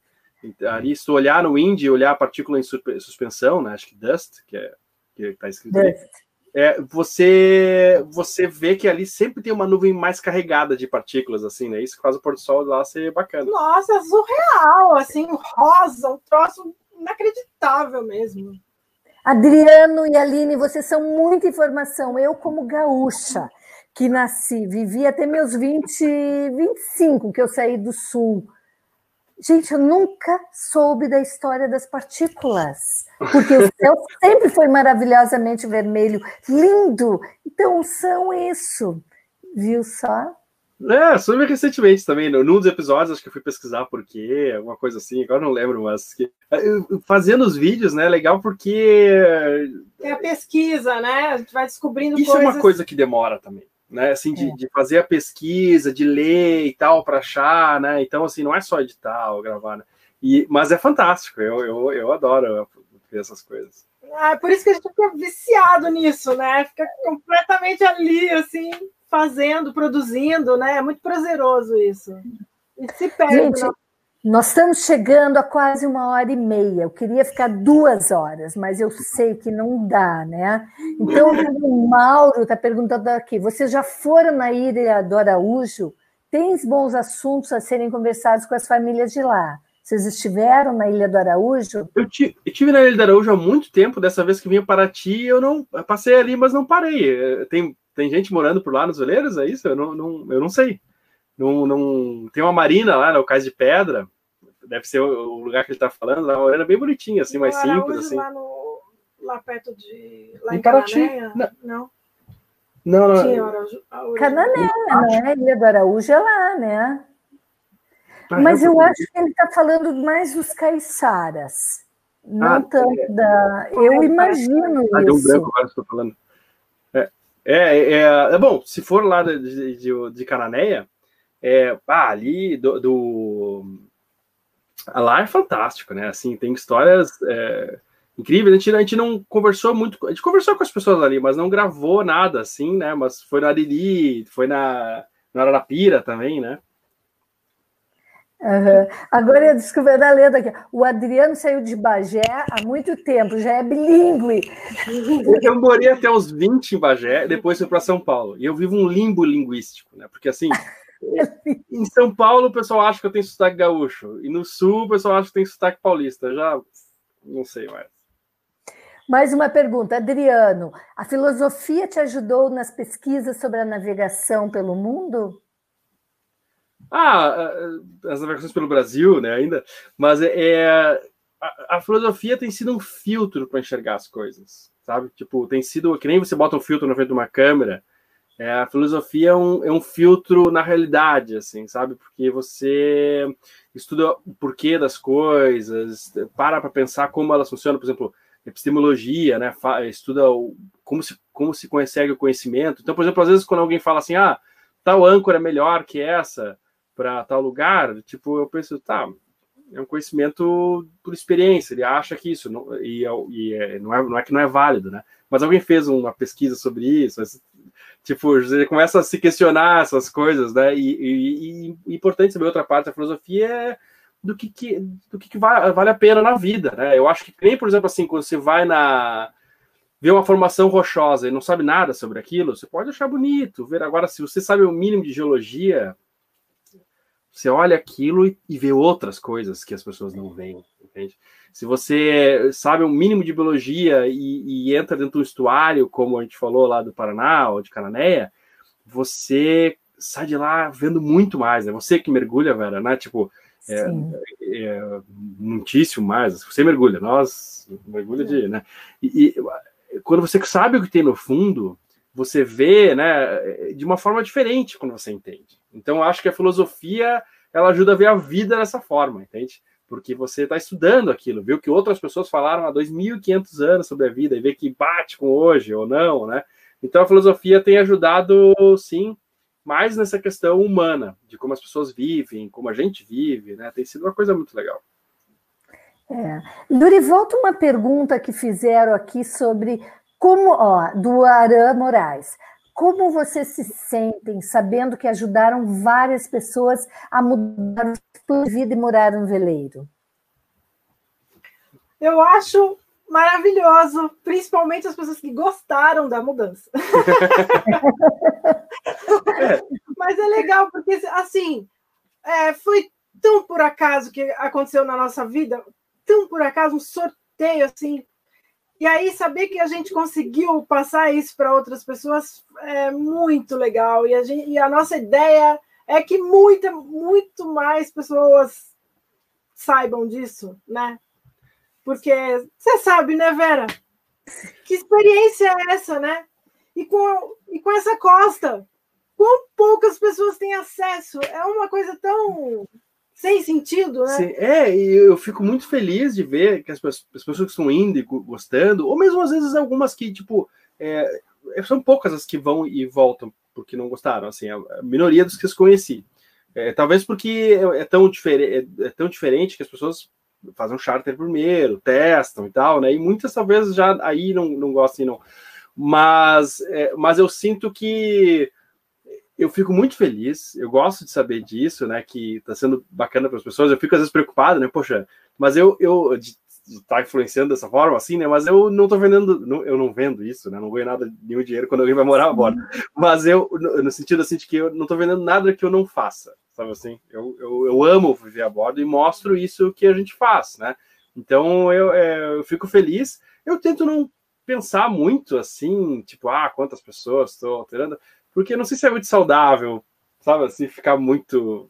Ali, se tu olhar no wind, olhar a partícula em suspensão, né? Acho que dust, que é que está escrito ali, é, você, você vê que ali sempre tem uma nuvem mais carregada de partículas, assim, né? Isso que faz o pôr do sol lá ser bacana. Nossa, surreal, assim, rosa, um troço inacreditável mesmo. Adriano e Aline, vocês são muita informação. Eu, como gaúcha, que nasci, vivi até meus vinte, vinte e cinco, que eu saí do sul. Gente, eu nunca soube da história das partículas, porque o céu sempre foi maravilhosamente vermelho, lindo. Então, são isso, viu só? É, soube recentemente também, num dos episódios, acho que eu fui pesquisar por quê, alguma coisa assim, agora não lembro, mas que, fazendo os vídeos, né, legal porque... É a pesquisa, né, a gente vai descobrindo isso coisas... Isso é uma coisa que demora também, né, assim, de, é. de fazer a pesquisa, de ler e tal, para achar, né, então, assim, não é só editar ou gravar, né, e, mas é fantástico, eu, eu, eu adoro ver essas coisas. Ah, por isso que a gente fica viciado nisso, né, fica completamente ali, assim... fazendo, produzindo, né? É muito prazeroso isso. E se perde. Gente, não... nós estamos chegando a quase uma hora e meia. Eu queria ficar duas horas, mas eu sei que não dá, né? Então, o Mauro está perguntando aqui: vocês já foram na Ilha do Araújo? Tem bons assuntos a serem conversados com as famílias de lá. Vocês estiveram na Ilha do Araújo? Eu tive, eu tive na Ilha do Araújo há muito tempo. Dessa vez que vim a Paraty, eu não eu passei ali, mas não parei. Tem Tem gente morando por lá nos veleiros, é isso? Eu não, não, eu não sei. Não, não... Tem uma marina lá, no Cais de Pedra. Deve ser o lugar que ele está falando. Uma marina bem bonitinha, assim, mais simples. Assim. Lá, no... lá perto de... Lá em, em Paraty. Cananéia? Não. Não. Não, não. Tinha Araújo... Cananéia, né? Ilha do Araújo é lá, né? Ah, Mas eu, eu acho que ele está falando mais dos caiçaras. Não ah, tanto é. da... Eu ah, imagino ah, isso. De um branco agora estou falando. É, é, é bom, se for lá de, de, de Cananéia, é, ah, ali do, do lá é fantástico, né? Assim, tem histórias é, incríveis. A gente, a gente não conversou muito, a gente conversou com as pessoas ali, mas não gravou nada, assim, né? Mas foi na Ariri, foi na, na Ararapira também, né? Uhum. Agora eu descobri a lenda aqui. O Adriano saiu de Bagé há muito tempo, já é bilíngue. Eu morei até os vinte em Bagé, depois fui para São Paulo. E eu vivo um limbo linguístico, né? Porque assim, em São Paulo o pessoal acha que eu tenho sotaque gaúcho, e no Sul o pessoal acha que tem sotaque paulista. Eu já não sei mais. Mais uma pergunta, Adriano. A filosofia te ajudou nas pesquisas sobre a navegação pelo mundo? Ah, as navegações pelo Brasil, né, ainda, mas é, a, a filosofia tem sido um filtro para enxergar as coisas, sabe? Tipo, tem sido, que nem você bota um filtro na frente de uma câmera, é, a filosofia é um, é um filtro na realidade, assim, sabe? Porque você estuda o porquê das coisas, para para pensar como elas funcionam, por exemplo, epistemologia, né, estuda o, como, se, como se consegue o conhecimento. Então, por exemplo, às vezes quando alguém fala assim, ah, tal âncora é melhor que essa, para tal lugar, tipo, eu penso, tá, é um conhecimento por experiência, ele acha que isso, não, e, e é, não, é, não é que não é válido, né? Mas alguém fez uma pesquisa sobre isso, mas, tipo, você começa a se questionar essas coisas, né? E, e, e importante saber outra parte da filosofia é do que, que, do que, que vale, vale a pena na vida, né? Eu acho que nem, por exemplo, assim, quando você vai na... ver uma formação rochosa e não sabe nada sobre aquilo, você pode achar bonito, ver agora, se você sabe o mínimo de geologia, você olha aquilo e, e vê outras coisas que as pessoas não veem, entende? Se você sabe um mínimo de biologia e, e entra dentro do estuário, como a gente falou lá do Paraná ou de Cananéia, você sai de lá vendo muito mais, né? Você que mergulha, Vera, né? Tipo, é, é, muitíssimo mais. Você mergulha, nós mergulha de, né? E, e quando você sabe o que tem no fundo, você vê, né, de uma forma diferente quando você entende. Então, eu acho que a filosofia, ela ajuda a ver a vida dessa forma, entende? Porque você está estudando aquilo, viu que outras pessoas falaram há dois mil e quinhentos anos sobre a vida e vê que bate com hoje ou não, né? Então, a filosofia tem ajudado, sim, mais nessa questão humana, de como as pessoas vivem, como a gente vive, né? Tem sido uma coisa muito legal. É. Yuri, volta uma pergunta que fizeram aqui sobre como, ó, do Aran Moraes. Como vocês se sentem sabendo que ajudaram várias pessoas a mudar a sua vida e morar no veleiro? eu acho maravilhoso, principalmente as pessoas que gostaram da mudança. Mas é legal, porque, assim, é, foi tão por acaso que aconteceu na nossa vida, tão por acaso, um sorteio, assim. E aí, saber que a gente conseguiu passar isso para outras pessoas é muito legal. E a, gente, e a nossa ideia é que muita, muito mais pessoas saibam disso, né? Porque você sabe, né, Vera? Que experiência é essa, né? E com, e com essa costa, quão poucas pessoas têm acesso? É uma coisa tão sem sentido, né? Sim, é, e eu fico muito feliz de ver que as pessoas, as pessoas que estão indo e gostando, ou mesmo às vezes algumas que, tipo, é, são poucas as que vão e voltam porque não gostaram, assim, a minoria dos que eu conheci. É, talvez porque é tão, difere, é, é tão diferente que as pessoas fazem um charter primeiro, testam e tal, né? E muitas talvez já aí não, não gostem, não. Mas, é, mas eu sinto que eu fico muito feliz, eu gosto de saber disso, né? Que tá sendo bacana para as pessoas. Eu fico às vezes preocupado, né? Poxa, mas eu, eu de estar tá influenciando dessa forma, assim, né? Mas eu não tô vendendo, não, eu não vendo isso, né? Não ganho nada, nenhum dinheiro quando alguém vai morar a bordo. Mas eu, no, no sentido assim, de que eu não tô vendendo nada que eu não faça. Sabe assim, eu, eu, eu amo viver a bordo e mostro isso que a gente faz, né? Então eu, é, eu fico feliz. Eu tento não pensar muito assim, tipo, ah, quantas pessoas estou alterando, porque eu não sei se é muito saudável, sabe assim, ficar muito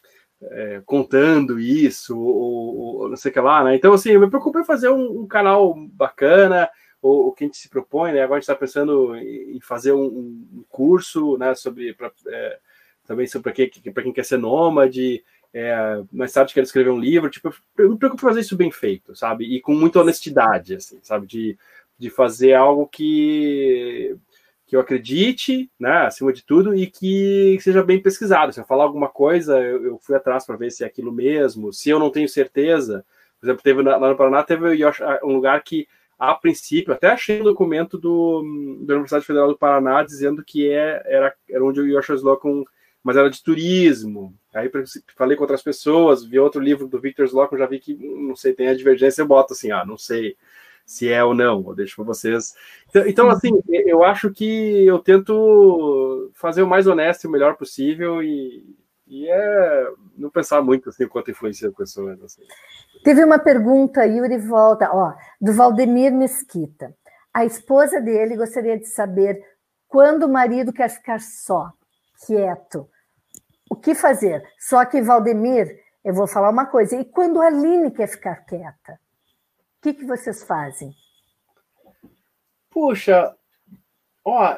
é, contando isso, ou, ou não sei o que lá, né? Então, assim, eu me preocupo em fazer um, um canal bacana, o que a gente se propõe, né? Agora a gente está pensando em fazer um, um curso, né, sobre. Pra, é, também sobre para quem, quem quer ser nômade, é, mais tarde quero escrever um livro, tipo, eu me preocupo em fazer isso bem feito, sabe, e com muita honestidade, assim, sabe, de, de fazer algo que, que eu acredite, né, acima de tudo, e que seja bem pesquisado. Se eu falar alguma coisa, eu, eu fui atrás para ver se é aquilo mesmo, se eu não tenho certeza, por exemplo, teve lá no Paraná, teve um lugar que, a princípio, até achei um documento do, da Universidade Federal do Paraná dizendo que é, era, era onde o Yoshua Slocum, mas era de turismo. Aí falei com outras pessoas, vi outro livro do Victor Slocum, já vi que, não sei, tem a divergência, eu boto assim, ah, não sei se é ou não, eu deixo para vocês. Então, então, assim, eu acho que eu tento fazer o mais honesto e o melhor possível e, e é não pensar muito, assim, o quanto influencia as pessoas, assim. Teve uma pergunta, Yuri, volta, ó, do Valdemir Mesquita. A esposa dele gostaria de saber quando o marido quer ficar só, quieto, o que fazer? Só que, Valdemir, eu vou falar uma coisa, e quando a Aline quer ficar quieta? O que, que vocês fazem? Puxa, ó,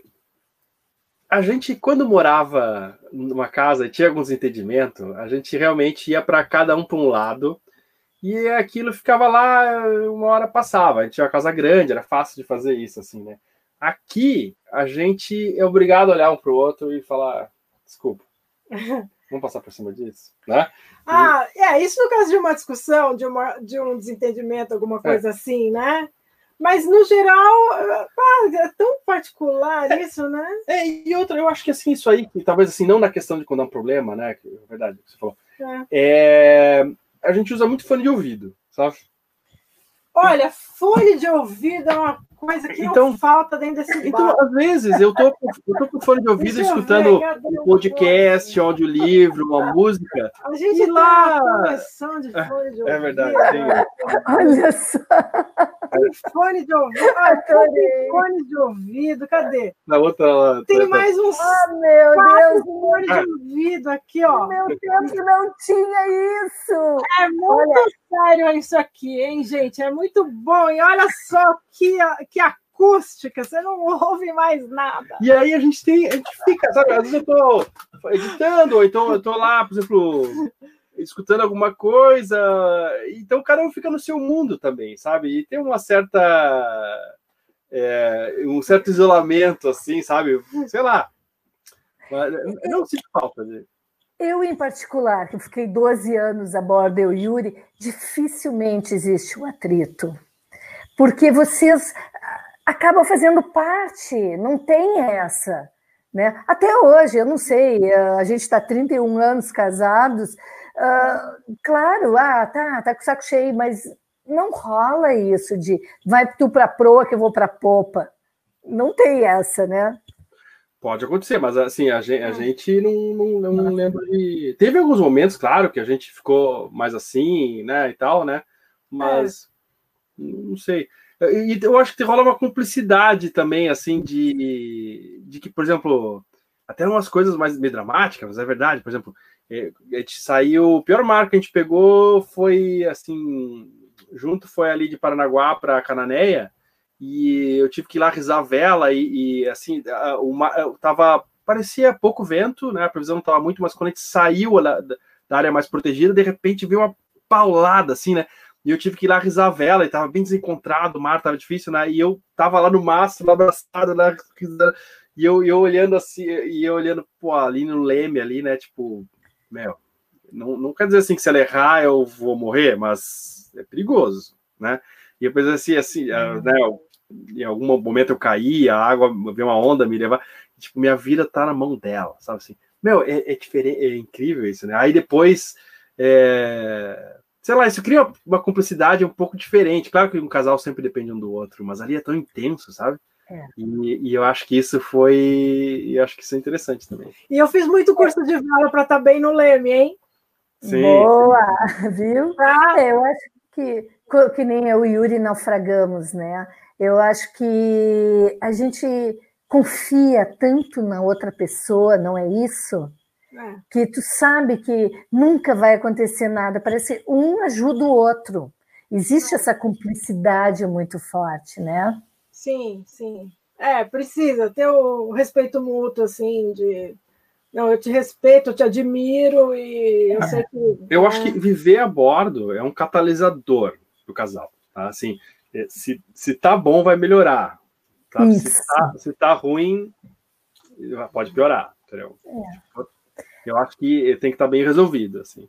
a gente, quando morava numa casa e tinha alguns entendimentos, a gente realmente ia para cada um para um lado, e aquilo ficava lá, uma hora passava. A gente tinha uma casa grande, era fácil de fazer isso, assim, né? Aqui, a gente é obrigado a olhar um para o outro e falar, desculpa, vamos passar por cima disso, né? Ah, é, isso no caso de uma discussão, de, uma, de um desentendimento, alguma coisa é. assim, né? Mas, no geral, é tão particular é, isso, né? É, e outra, eu acho que assim, isso aí, que talvez assim, não na questão de quando é um problema, né? Que é verdade, que você falou. É. É, a gente usa muito fone de ouvido, sabe? Olha, fone de ouvido é uma coisa que então, não falta dentro desse Então, bar. Às vezes, eu tô, eu tô com fone de ouvido escutando ver, um podcast, um audiolivro, uma música. A gente e lá... tem uma coleção de fone de ouvido. É verdade. Tem... Olha só. Fone de ouvido. Ah, tem fone de ouvido. Cadê? Na outra lá. Tem mais uns. Ah, meu Deus. Fone de ouvido aqui, ó. No meu tempo não tinha isso. É muito olha. sério isso aqui, hein, gente? É muito bom. E olha só que, que acústica. Você não ouve mais nada. E aí a gente tem. A gente fica, sabe? Às vezes eu tô editando, ou então eu tô lá, por exemplo. Escutando alguma coisa, então cada um fica no seu mundo também, sabe? E tem uma certa é, um certo isolamento, assim, sabe? Sei lá, não sinto falta de... Eu, em particular, que fiquei doze anos a bordo, eu e Yuri, dificilmente existe um atrito, porque vocês acabam fazendo parte, não tem essa, né? Até hoje, eu não sei, a gente está trinta e um anos casados. Uh, claro, ah, tá, tá com o saco cheio, mas não rola isso de vai tu para a proa que eu vou para a popa. Não tem essa, né? Pode acontecer, mas assim, a gente, a gente não, não, não lembra de... Teve alguns momentos, claro, que a gente ficou mais assim, né, e tal, né? Mas, é. não sei. E eu acho que rola uma cumplicidade também, assim, de, de que, por exemplo, até umas coisas mais meio dramáticas, mas é verdade, por exemplo, a gente saiu, o pior marco que a gente pegou foi, assim, junto foi ali de Paranaguá para Cananéia, e eu tive que ir lá rezar a vela e, e assim, uma, tava, parecia pouco vento, né? A previsão não estava muito, mas quando a gente saiu da, da área mais protegida, de repente veio uma paulada, assim, né? E eu tive que ir lá rezar a vela, e tava bem desencontrado, o mar tava difícil, né? E eu tava lá no mastro, lá abraçado, lá, e eu, eu olhando assim, e eu olhando, pô, ali no leme, ali, né? Tipo, meu, não, não quer dizer assim que se ela errar eu vou morrer, mas é perigoso, né? E depois assim, assim, uhum. né? Em algum momento eu caí, a água, veio uma onda me levar, tipo, minha vida tá na mão dela, sabe assim? Meu, é, é diferente, é incrível isso, né? Aí depois, é... sei lá, isso cria uma cumplicidade um pouco diferente. Claro que um casal sempre depende um do outro, mas ali é tão intenso, sabe? É. E, e eu acho que isso foi, eu acho que isso é interessante também. E eu fiz muito curso de vela para estar bem no leme, hein? Sim. Boa, viu? Ah. É, eu acho que, que nem eu e o Yuri naufragamos, né? Eu acho que a gente confia tanto na outra pessoa, não é isso? É. Que tu sabe que nunca vai acontecer nada, parece que um ajuda o outro. Existe essa cumplicidade muito forte, né? Sim, sim. É, precisa ter o respeito mútuo, assim, de... Não, eu te respeito, eu te admiro e eu é. sei que... Eu é... acho que viver a bordo é um catalisador do casal, tá? Assim... Se, se tá bom, vai melhorar. Tá? Se, tá, se tá ruim, pode piorar. Entendeu? É. Eu acho que tem que estar bem resolvido. Assim.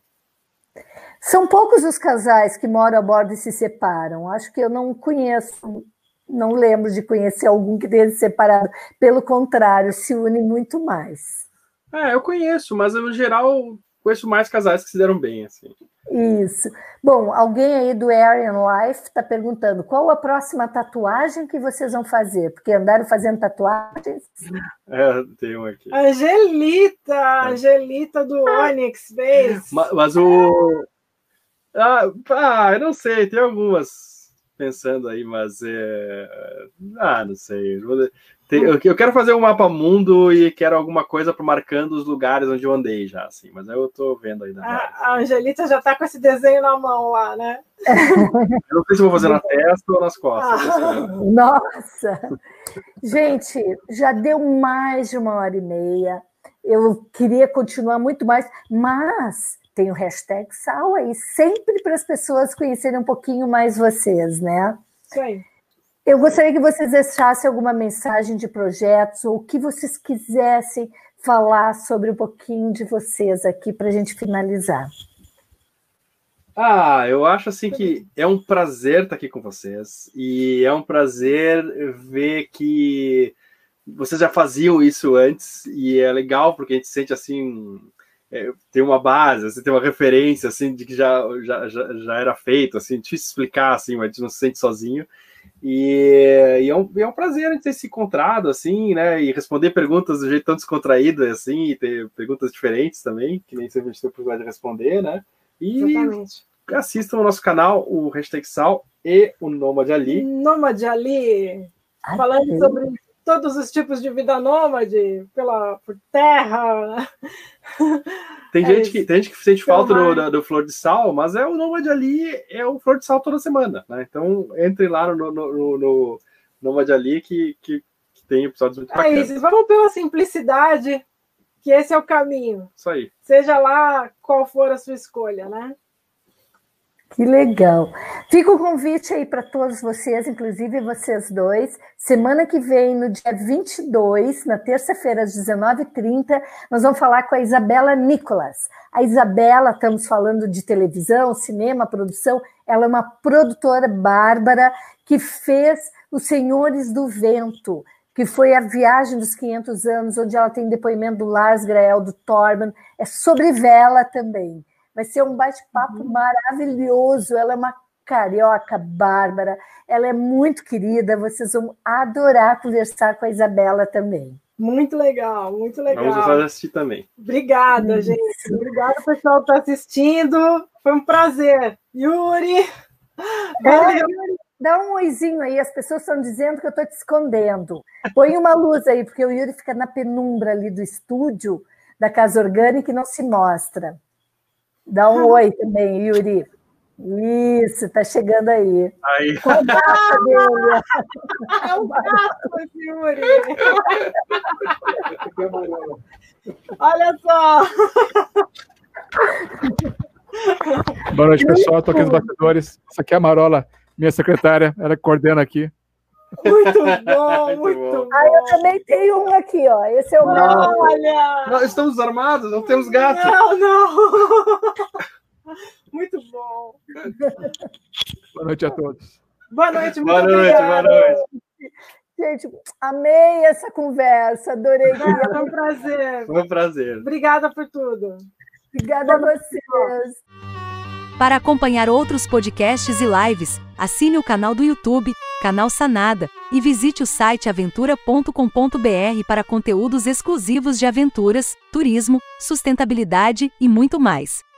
São poucos os casais que moram a bordo e se separam. Acho que eu não conheço, não lembro de conhecer algum que tenha se separado. Pelo contrário, se une muito mais. É, eu conheço, mas no geral conheço mais casais que se deram bem. Assim. Isso. Bom, alguém aí do Air and Life está perguntando qual a próxima tatuagem que vocês vão fazer? Porque andaram fazendo tatuagens? É, tem um aqui. Angelita, é. Angelita do Onyx Base. Mas, mas o... Ah, ah, eu não sei, tem algumas pensando aí, mas é... Ah, não sei. Tem, eu, eu quero fazer um mapa mundo e quero alguma coisa para marcando os lugares onde eu andei já, assim, mas eu tô vendo aí. A, a Angelita já tá com esse desenho na mão lá, né? Eu não sei se vou fazer na testa ou nas costas. Ah, nossa! Gente, já deu mais de uma hora e meia. Eu queria continuar muito mais, mas tem o hashtag Sal aí, sempre para as pessoas conhecerem um pouquinho mais vocês, né? Isso aí. Eu gostaria que vocês deixassem alguma mensagem de projetos ou o que vocês quisessem falar sobre um pouquinho de vocês aqui para a gente finalizar. Ah, eu acho assim que é um prazer estar aqui com vocês e é um prazer ver que vocês já faziam isso antes e é legal porque a gente sente assim, é, tem uma base, assim, tem uma referência assim de que já, já, já, já era feito, assim, difícil explicar assim, mas a gente não se sente sozinho. E, e, é um, e é um prazer a gente ter se encontrado, assim, né, e responder perguntas do jeito tão descontraído, assim, e ter perguntas diferentes também, que nem sempre a gente tem a oportunidade de responder, né, e Exatamente. Assistam o nosso canal, o Hashtag Sal e o Nômade Ali. Nômade Ali, Ai, falando que... sobre todos os tipos de vida nômade, pela, por terra. Tem, é gente que, tem gente que sente falta do, do, do Flor de Sal, mas é o Nômade Ali, é o Flor de Sal toda semana, né? Então, entre lá no, no, no, no Nômade Ali, que, que, que tem episódios muito bacanas. É isso, vamos pela simplicidade, que esse é o caminho. Isso aí. Seja lá qual for a sua escolha, né? Que legal. Fica o convite aí para todos vocês, inclusive vocês dois. Semana que vem, no dia vinte e dois, na terça-feira, às dezenove e trinta, nós vamos falar com a Isabela Nicolas. A Isabela, estamos falando de televisão, cinema, produção, ela é uma produtora bárbara que fez Os Senhores do Vento, que foi a viagem dos quinhentos anos, onde ela tem depoimento do Lars Grael, do Torben, é sobre vela também. Vai ser um bate-papo uhum. maravilhoso. Ela é uma carioca bárbara. Ela é muito querida, vocês vão adorar conversar com a Isabela também. Muito legal, muito legal. Vamos fazer assistir também. Obrigada, Isso. gente. Obrigada, pessoal, que está assistindo. Foi um prazer. Yuri. É, Yuri, dá um oizinho aí, as pessoas estão dizendo que eu estou te escondendo. Põe uma luz aí, porque o Yuri fica na penumbra ali do estúdio da Casa Orgânica e não se mostra. Dá um oi também, Yuri. Isso, tá chegando aí. Aí. Com a graça dele. É um gato, Yuri. Olha só. Boa noite, pessoal. Estou aqui nos bastidores. Essa aqui é a Marola, minha secretária. Ela coordena aqui. Muito bom, muito, muito bom. bom. Ah, eu também tenho um aqui, ó. Esse é o meu. Olha! Nós estamos armados, não temos gato. Não, não. Muito bom. Boa noite a todos. Boa noite, muito boa noite, obrigada. boa noite. Gente, amei essa conversa, adorei. Foi um prazer. Foi um prazer. Obrigada por tudo. Obrigada a vocês. Para acompanhar outros podcasts e lives, assine o canal do YouTube, Canal Sanada, e visite o site aventura ponto com ponto br para conteúdos exclusivos de aventuras, turismo, sustentabilidade e muito mais.